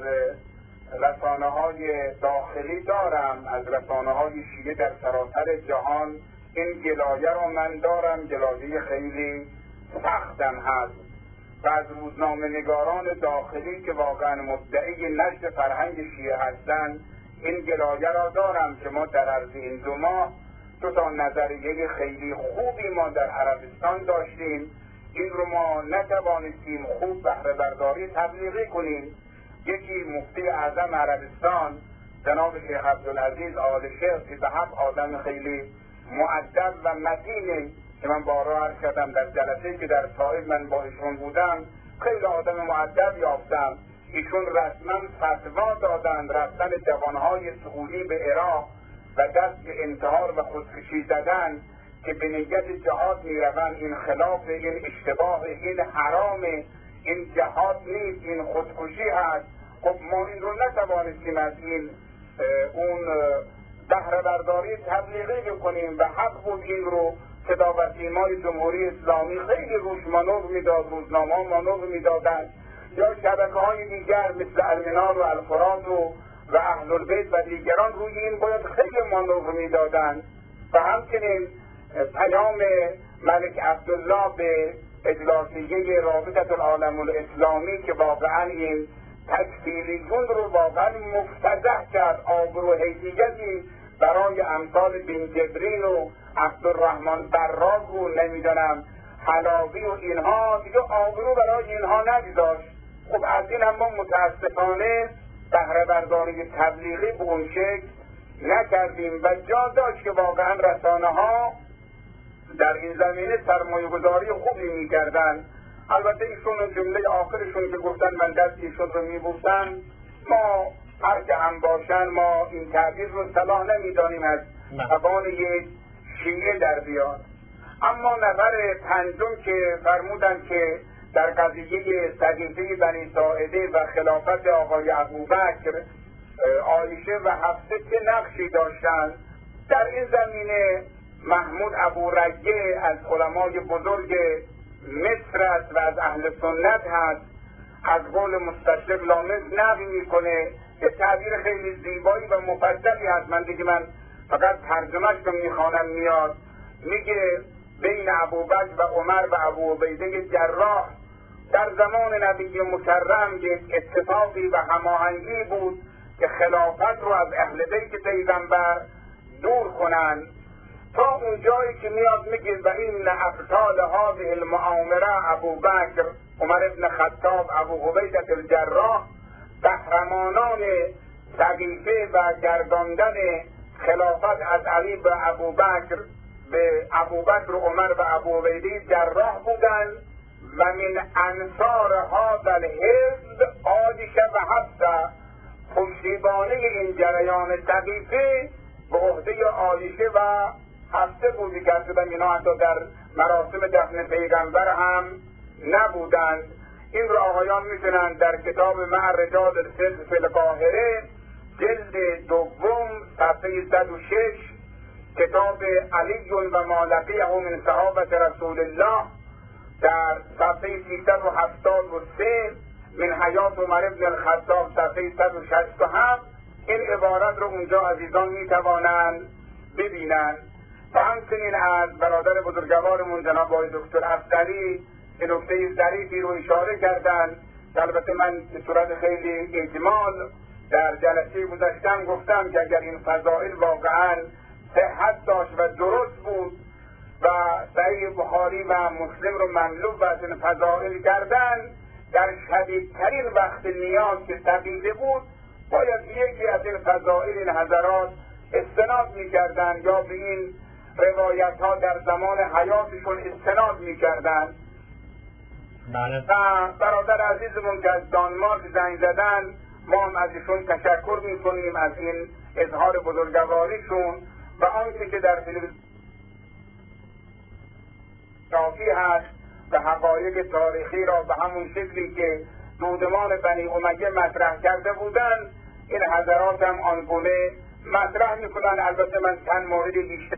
رسانه‌های داخلی دارم، از رسانه‌های شیعه در سراسر جهان این گلایه را من دارم، گلایه خیلی سختم هست و از روزنامه نگاران داخلی که واقعا مدعی نشر فرهنگ شیعه هستند این گلایه را دارم که ما در عرض این 2 ماه 2 تا نظریه خیلی خوبی ما در عربستان داشتیم، این رو ما نتوانستیم خوب بهره برداری تبلیغی کنیم. یکی مفتی اعظم عربستان جناب شیخ عبدالعزیز آل شیخ که به حق آدم خیلی مؤدب و متینه که من بارها عرض کردم در جلسه که در طائف من با ایشون بودم خیلی آدم مؤدب یافتم. ایشون رسما فتوا دادند رفتن جوانهای سعودی به عراق و دست به انتحار و خودکشی زدن که به نیت جهاد میروند. این خلاف، این اشتباه، این حرام، این جهاد نیست، این خودکشی هست. خب ما این رو نتوانستیم از این اون بهره برداری تبلیغی بکنیم و حق بود این رو صدا و سیمای جمهوری اسلامی خیلی روش مانور میداد، روزنامه ها مانور میدادن، یا شبکه‌های دیگر مثل المنار و الفرات و اهل البیت و دیگران روی این باید خیلی مانور میدادن. و همچنین پیام ملک عبدالله به اجلاسیه رابطه العالم الاسلامی که واقعا این تکفیریون رو واقعا مفتضح کرد، آبرو حیثیتی برای امثال بن جبرین و عبدالرحمن براق و نمیدونم حلاوی و اینها دیگه آبرو برای اینها نگذاشت. خب از این هم ما متاسفانه بهره برداری تبلیغی به اون شکل نکردیم و جا داشت که واقعا رسانه ها در این زمینه سرمایه گذاری خوبی میکردن. البته ایشون جمله آخرشون که گفتن من دست ایشون رو میبوسم، ما هر که هم باشن ما این تعبیر رو صلاح نمیدانیم از زبان یک شیعه در بیاد. اما نفر پنجم که فرمودن که در قضیه سقیفه بنی ساعده و خلافت آقای ابوبکر عایشه و حفصه چه نقشی داشتن، در این زمینه محمود ابو رگه از علمای بزرگ مصر است و از اهل سنت هست، از قول مستشرق لامز نقل میکنه، یه تعبیر خیلی زیبایی و مفصلی هست، من دیگه من فقط ترجمهش رو میخوانم میاد. میگه بین ابوبکر و عمر و ابو عبیده جراح در زمان نبی مکرم یک اتفاقی و هماهنگی بود که خلافت رو از اهل بیت پیغمبر دور کنن، تا اون جایی که میاد میگه و این ابطال هذه المؤامره ابوبکر، عمر ابن خطاب، ابو عبیده الجراح، قهرمانان سقیفه و گرداندن خلافت از علی به ابوبکر به ابوبکر و عمر و ابو عبیده جراح بودن و من انصار هذا الحزب عایشه و حفصه، پشتیبانی این جریان سقیفه به عهده عایشه و حفصه بودی که اصلا اینا حتی در مراسم دفن پیغمبر هم نبودند. این را آقایان میتونن در کتاب مع رجال الصدق فی القاهره جلد دوم صفحه 106، کتاب علی و ما لقیه من صحابه رسول الله در صفحه 373، من حیات عمر ابن الخطاب صفحه 167 این عبارت رو اونجا عزیزان میتوانند ببینند. و همچنین از برادر بزرگوارمون جناب آقای دکتر افضلی که نکته ظریفی رو اشاره کردن، البته من به صورت خیلی اجمال در جلسه گذشتم گفتم که اگر این فضائل واقعا صحت داشت و درست بود و صحیح بخاری و مسلم رو مملو از این فضائل کردن، در شدیدترین وقت نیاز که تقییده بود باید یکی از این فضائل این حضرات استناد می‌کردند یا به این روایت ها در زمان حیاتشون استناد می‌کردند. بله. و برادر عزیزمون که از دانمارک زنگ زدن، ما هم از ایشون تشکر می‌کنیم از این اظهار بزرگواریشون و آنچه که در تلویزیون کافی هست و حقایق تاریخی را به همون شکلی که دودمان بنی امیه مطرح کرده بودند این حضرات هم آنگونه مطرح میکنن. البته من چند مورد بیشتر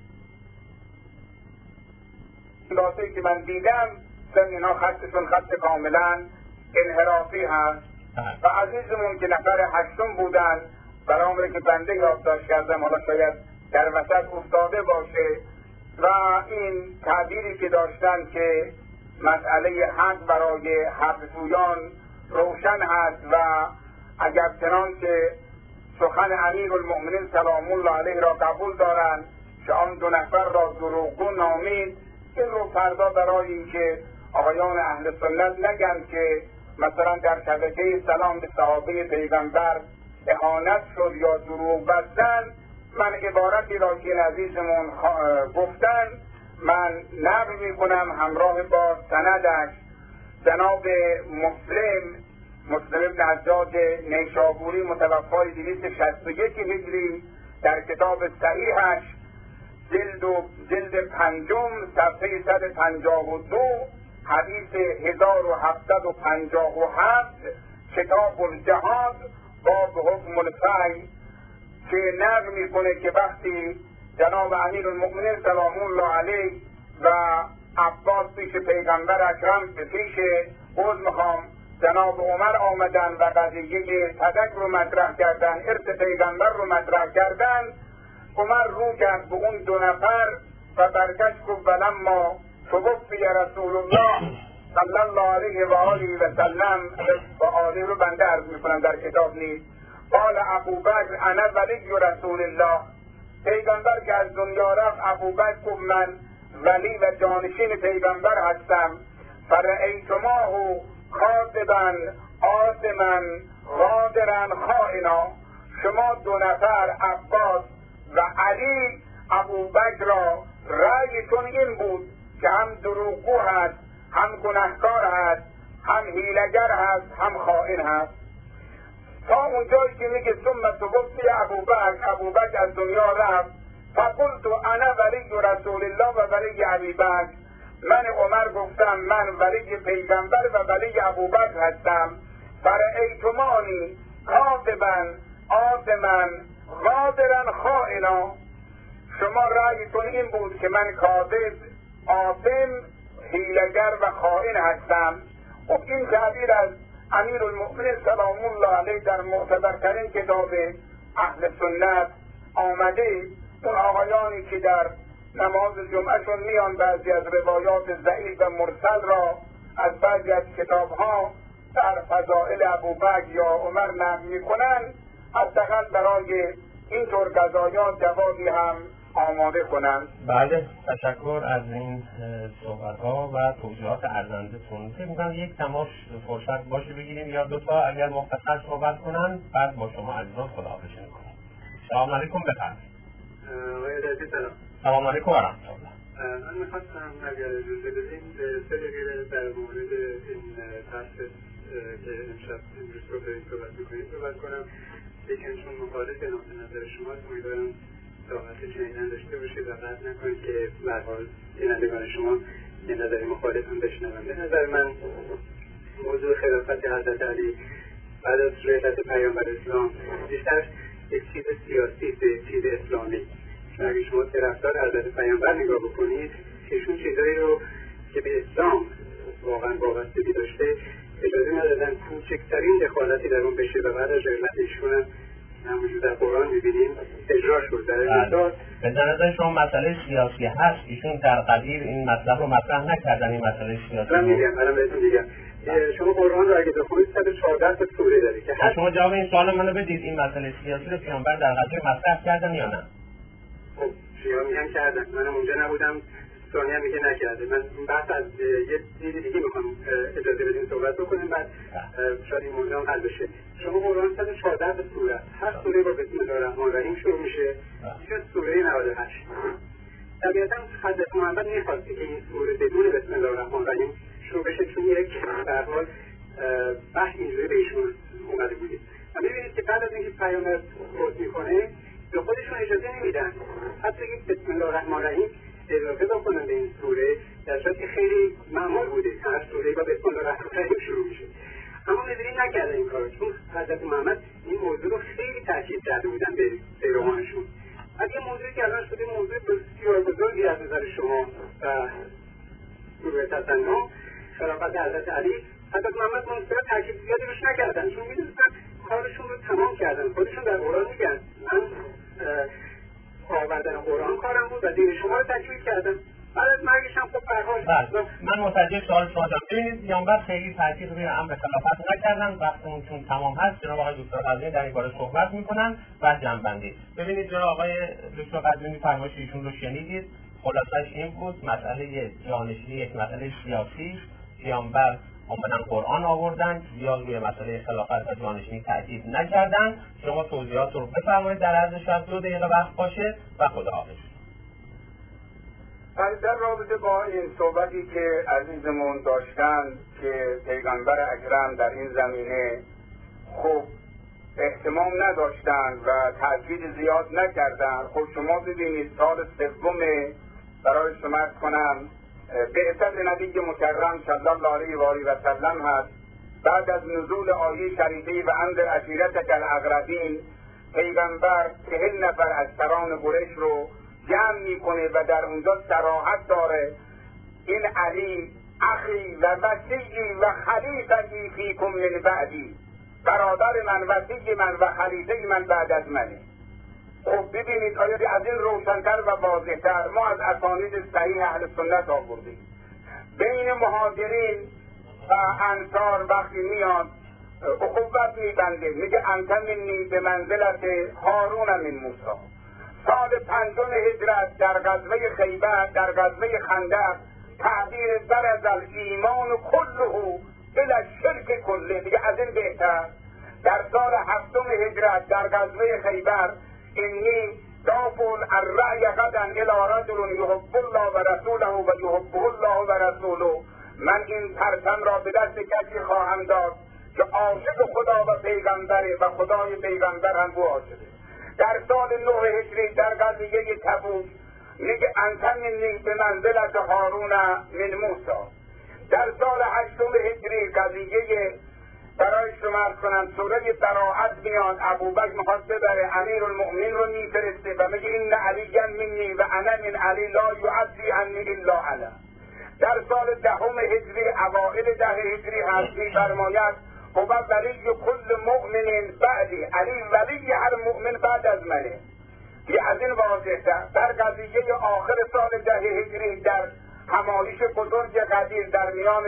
که من دیدم اینا خطشون خط کاملا انحرافی هست. و عزیزمون که نفر هشتم بودن برامره که بنده یادداشت کردم، حالا شاید در وسط افتاده باشه، و این تعبیری که داشتن که مسئله حق برای حق جویان روشن هست و اگر چنانچه سخن امیرالمؤمنین سلام الله علیه را قبول دارند که آن دو نفر را دروغگو نامید، این رو فردا برای اینکه آقایان اهل سنت نگن که مثلا در شبکه سلام به صحابه پیغمبر اهانت شد یا دروغ بستن، من عبارتی را که عزیزمون گفتن من نقل میکنم همراه با سندش. جناب مسلم ابن حجاج نیشابوری متوفای 261 هجری در کتاب صحیحش جلد 5 صفحه 152 حدیث 1757 کتاب الجهاد باب حکم الفی که نقل میکنه که وقتی جناب امیرالمؤمنین سلام الله علیه و عباس پیش پیغمبر اکرم پیش عذر میخوام جناب عمر آمدن و قضیه صدق رو مطرح کردن، ارث پیغمبر رو مطرح کردن، عمر رو کرد به اون دو نفر و برگشت گفت ولما توفی رسول الله صلی الله علیه و آله و سلم و آله رو بنده عرض میکنم در کتاب نیست. قال ابوبکر انا ولی رسول الله، پیغمبر که از دنیا رفت ابوبکر گفت من ولی و جانشین پیغمبر هستم. فرأیتماه کاذبا آثما غادرا خائنا، شما دو نفر عباس و علی ابوبکر را رأیتون این بود که هم دروغگو هست، هم گناهکار هست، هم حیله‌گر هست، هم خائن هست. تا اونجایی که میگه ثم توفی ابوبکر از دنیا رفت، فقلت انا ولی رسول الله و ولی ابی بکر، من عمر گفتم من ولی پیغمبر و ولی ابوبکر هستم. فرأیتمانی کاذبا آثما غادرا خائنا، شما رأیتون این بود که من کاذب، آثم، حیله‌گر و خائن هستم. خب این تعبیر از امیرالمؤمنین سلام الله علیه در معتبرترین کتاب اهل سنت آمده. اون آقایانی که در نماز جمعهشون میان بعضی از روایات ضعیف و مرسل را از بعضی از کتاب ها در فضائل ابوبکر یا عمر نقل میکنن، حداقل برای این طور قضایات جوابی هم آماده کنند. بله، تشکر از این صحبت ها و توضیحات ارزنده‌تون. فکر می‌کنم یک تماس فرصت باشه بگیریم یا دو تا اگر مختصر صحبت کنن، بعد با شما عزیزان خداحافظی می‌کنیم. سلام علیکم. بفرمایید. سلام علیکم و رحمت الله. من می‌خواستم اگر اجازه بدین سه دقیقه در مورد این بحث که امشب امروز رو به این صحبت می‌کنید صحبت کنم. یکم چون مخالف نظر شماست، امیدوارم صحبت شنیدن داشته باشید و قطع نکنید که به هر حال بینندگان شما این نظر مخالف هم بشنون. به نظر من موضوع خلافت حضرت علی بعد از رحلت پیامبر اسلام بیشتر یک چیز سیاسی به یک چیز اسلامی. اگه شما طرفدار حضرت پیامبر نگاه بکنید، ایشون چیزایی رو که به اسلام واقعا وابستگی داشته اجازه ندادن کوچکترین دخالتی در اون بشه و بعد از رحلت ایشون همونجور در قرآن می‌بینیم اجرا شد. به نظر شما مسئله سیاسی هست؟ ایشون در قدیر این مطلب رو مطرح نکردن، این مسئله سیاسی من بهتون میگم شما قرآن رو اگه بخونید 114 تا سوره داره که شما جواب این سوال منو بدید، این مسئله سیاسی رو پیامبر در قدیر مطرح کردن یا نه؟ خب شیعه میگن کردن، منم اونجا نبودم، ثانیه میگه نکرده. من بحث از یه چیز دیگه میخوام اجازه بدین صحبت بکنیم، بعد شاید این موضوع حل بشه. شما قرآن 114 تا سوره، هر سوره با بسم الله الرحمن الرحیم شروع میشه، میشه سوره 98. طبیعتا حضرت محمد میخواسته که این سوره بدون بسم الله الرحمن الرحیم شروع بشه، چون یک در حال بحث اینجوری به ایشون اومده بوده. و میبینید که بعد از اینکه پیامبر فوت میکنه به خودشون اجازه نمیدن حتی که بسم الله الرحمن الرحیم اضافه بکنن به این سوره، در صورتی که خیلی معمول بوده هر سوره با بسم الله الرحمن الرحیم شروع میشه. اما میبینید نکردن این کارو، چون حضرت محمد این موضوع رو خیلی تاکید کرده بودن به پیروانشون. اگه موضوعی که الان شده موضوع بسیار بزرگی از نظر شما و گروه تصنع خلافت حضرت علی، حضرت محمد منصفه تاکید زیادی روش نکردن، چون میدونستن کارشون رو تمام کردن. خودشون در قرآن میگن من آوردن قرآن کارم بود و دین شما رو تکمیل کردم. بعد از مرگش هم خب فرهاش من متوجه سوال شما شدم. ببینید پیامبر خیلی تاکید روی امر خلافت نکردن، وقتی چون تمام هست جناب آقای دکتر قزوینی در این باره صحبت میکنن و جنبندی. ببینید جناب آقای دکتر قزوینی فرمایش ایشون رو شنیدید، خلاصش این بود مسئله جانشینی یک مسئله سیاسی است. پیامبر اومدن قرآن آوردن، زیاد روی مسئله خلافت و جانشینی تاکید نکردن. شما توضیحات رو بفرمایید در عرض شاید 2 دقیقه وقت باشه و خداحافظ. در رابطه با این صحبتی که عزیزمون داشتن که پیغمبر اکرم در این زمینه خوب اهتمام نداشتن و تاکید زیاد نکردن، خب شما ببینید سال سوم برای شما کنم بعثت نبی مکرم صلی الله علیه و آله و سلم هست. بعد از نزول آیه شریفه و انذر عشیرتک الاقربین، پیغمبر 40 نفر از سران قریش رو جمع میکنه و در اونجا صراحت داره این علی اخی و وصی و خلیفتی فیکم من بعدی، برادر من، وصی من و خلیفه من بعد از منه. خب ببینید آیا از این روشن‌تر و واضح‌تر ما از اسانید صحیح اهل سنت آوردیم. بین مهاجرین و انصار وقتی میاد اخوت میبنده، میگه انت منی به منزلت هارون من موسی. سال 5 هجرت در غزوه خیبر، در غزوه خندق، تعبیر برز الایمان کله الی الشرک کله، دیگه از این بهتر. در سال 7 هجرت در غزوه خیبر، انی دافع الرأی غدا الی رجل یحب الله و رسوله و یحبه الله و رسوله، من این پرچم را به دست کسی خواهم داد که عاشق خدا و پیغمبره و خدای پیغمبر هم او عاشقه. در سال 9 هجری در قضیه تبوک میگه انت منی به منزلت هارون من موسی. در سال 8 هجری قضیه برای شما کنم سوره براءت میاد، ابوبکر میخواد ببره امیرالمؤمنین رو میفرسته و میگه این علی منی و انا من علی لا یعزی عنی الا علی. در سال 10 هجری اوائل 10 هجری هست میفرماید هو ولی کل مؤمن بعدی، علی ولی هر مؤمن بعد از منه. یه از این واضح‌تر. در قضیه آخر سال 10 هجری در همایش بزرگ قدیر در میان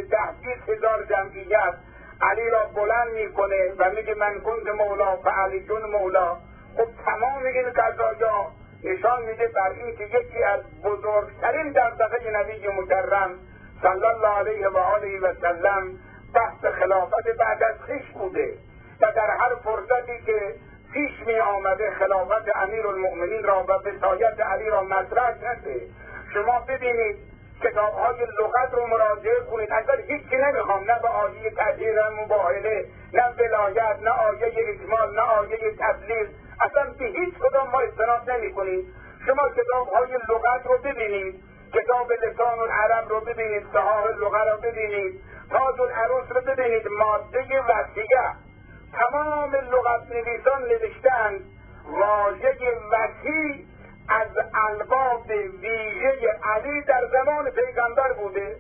110,000 جمعیت علی را بلند میکنه و میگه من کنت مولا فعلی جون مولا. خب تمام این قضایا نشان میده بر این که یکی از بزرگترین دغدغه نبی مکرم صلی الله علیه و آله و سلم بحث خلافت بعد از خویش بوده و در هر فرصتی که پیش می آمده خلافت امیرالمؤمنین را و وصایت علی را مطرح کرده. شما ببینید کتاب‌های لغت رو مراجعه کنید، اگر هیچی نمیخوام، نه به آیه تطهیر مباهله، نه ولایت، نه آیه اکمال، نه آیه تبلیغ، اصلا به هیچ کدام ما استناد نمی‌کنیم. شما کتاب‌های لغت رو ببینید، کتاب لسان العرب رو ببینید، صحاح اللغه رو ببینید، تاج العروس رو ببینید، ماده وصیه، تمام لغت نویسان نوشتند واژه وصی از القاب ویژه علی در زمان پیغمبر بوده.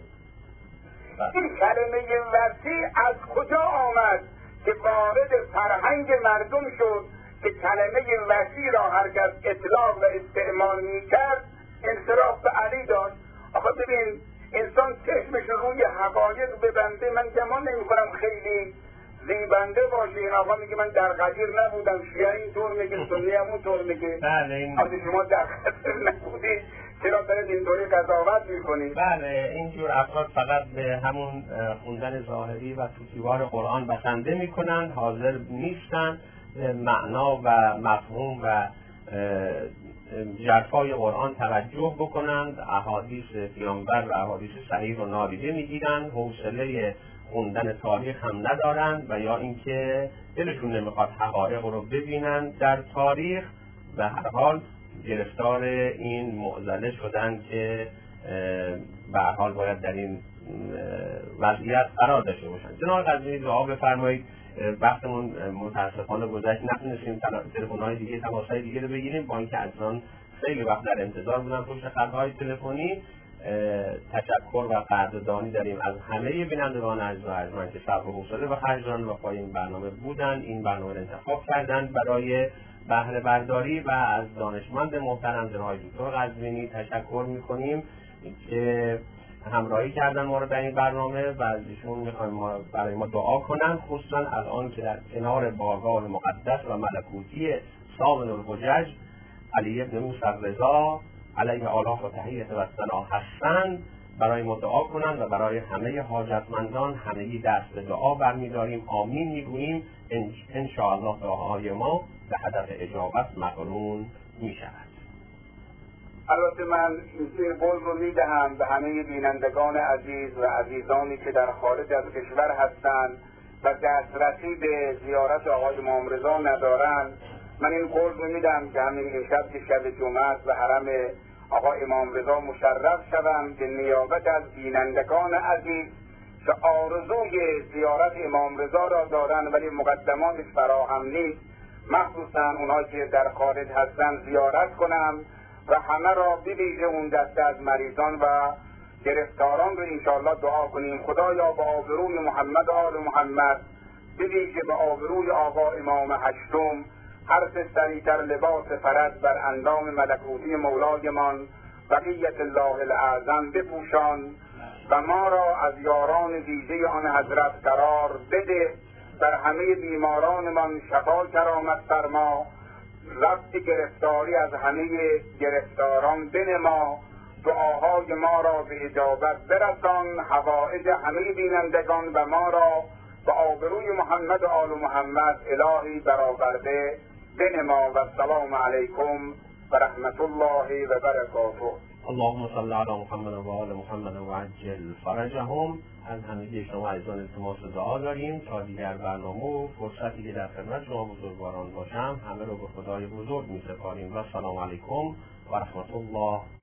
این کلمه وصی از کجا آمد که وارد فرهنگ مردم شد که کلمه وحی را هر کس اطلاق و استعمال میکرد انصراف به علی داشت. آخه ببین انسان چشمش روی حقایق ببنده، من گمان نمی‌کنم خیلی زیبنده باشه. این آقا میگه من در قدیر نبودم، شیعه اینطور میگه، سنی هم اونطور میگه. بله اگه شما در قدیر نبودید چرا دارید اینطوری قضاوت میکنید؟ بله اینجور افراد فقط به همون خوندن ظاهری و توتیوار قرآن بسنده میکنند، حاضر نیستند معنا و مفهوم و ژرفای قرآن توجه بکنند، احادیث پیامبر و احادیث صحیح رو نادیده میگیرند، حوصله خوندن تاریخ هم ندارند و یا اینکه دلشون نمیخواد حقایق رو ببینند در تاریخ. به هر حال گرفتار این معضله شدن که به هر حال باید در این وضعیت قرار داشته باشند. جناب قزوینی دعا بفرمایید. وقتمون متاسفانه گذشت، نتونستیم تلفن‌های دیگه، تماس‌های دیگه رو بگیریم، با اینکه عزیزان خیلی وقت در انتظار بودن پشت خط‌های تلفنی. تشکر و قدردانی داریم از همه بینندگان عزیز و ارجمند که صبر و حوصله به خرج دادن و پای این برنامه بودن، این برنامه رو انتخاب کردند برای بهره برداری و از دانشمند محترم جناب دکتر قزوینی تشکر می‌کنیم که همراهی کردن ما رو در این برنامه و از ایشون می‌خوایم برای ما دعا کنن، خصوصا الان که در کنار بارگاه مقدس و ملکوتی ثامن الحجج علی بن موسی الرضا علیه آلاف و تحیت و ثنا هستند، برای ما دعا کنن و برای همه حاجتمندان همگی دست به دعا برمی‌داریم، آمین میگوییم. ان شاء الله دعاهای ما به هدف اجابت مقرون می‌شود. البته من این قول رو میدهم به همه بینندگان عزیز و عزیزانی که در خارج از کشور هستند و دسترسی به زیارت آقای امام رضا ندارند. من این قول رو میدم که همین امشب که شب جمعه است و حرم آقای امام رضا مشرف شوم به نیابت از بینندگان عزیز که آرزوی زیارت امام رضا را دارند ولی مقدماتش فراهم نیست، مخصوصا اونهایی که در خارج هستند زیارت کنم و همه را بویژه اون دسته از مریضان و گرفتاران رو انشاءالله دعا کنیم. خدایا با آبروی محمد آل محمد، بویژه به آبروی آقا امام هشتم، هر سریعتر لباس فرج بر اندام ملکوتی مولایمان بقیت الله الاعظم بپوشان و ما را از یاران ویژه آن حضرت قرار بده. بر همه بیمارانمان شفا کرامت فرما، رفت گرفتاری از همه گرفتاران بنما، دعاهای ما را به اجابت برسان، حوائج همه بینندگان و ما را به آبروی محمد و آل محمد الهی برآورده بنما. و السلام علیکم و رحمت الله و برکاته. اللهم صل علی محمد و آل محمد و عجل فرجهم. از همگی شما عزیزان التماس دعا داریم تا دیگر برنامه و فرصتی که در خدمت شما بزرگواران باشم همه رو به خدای بزرگ می سپاریم و السلام علیکم و رحمت الله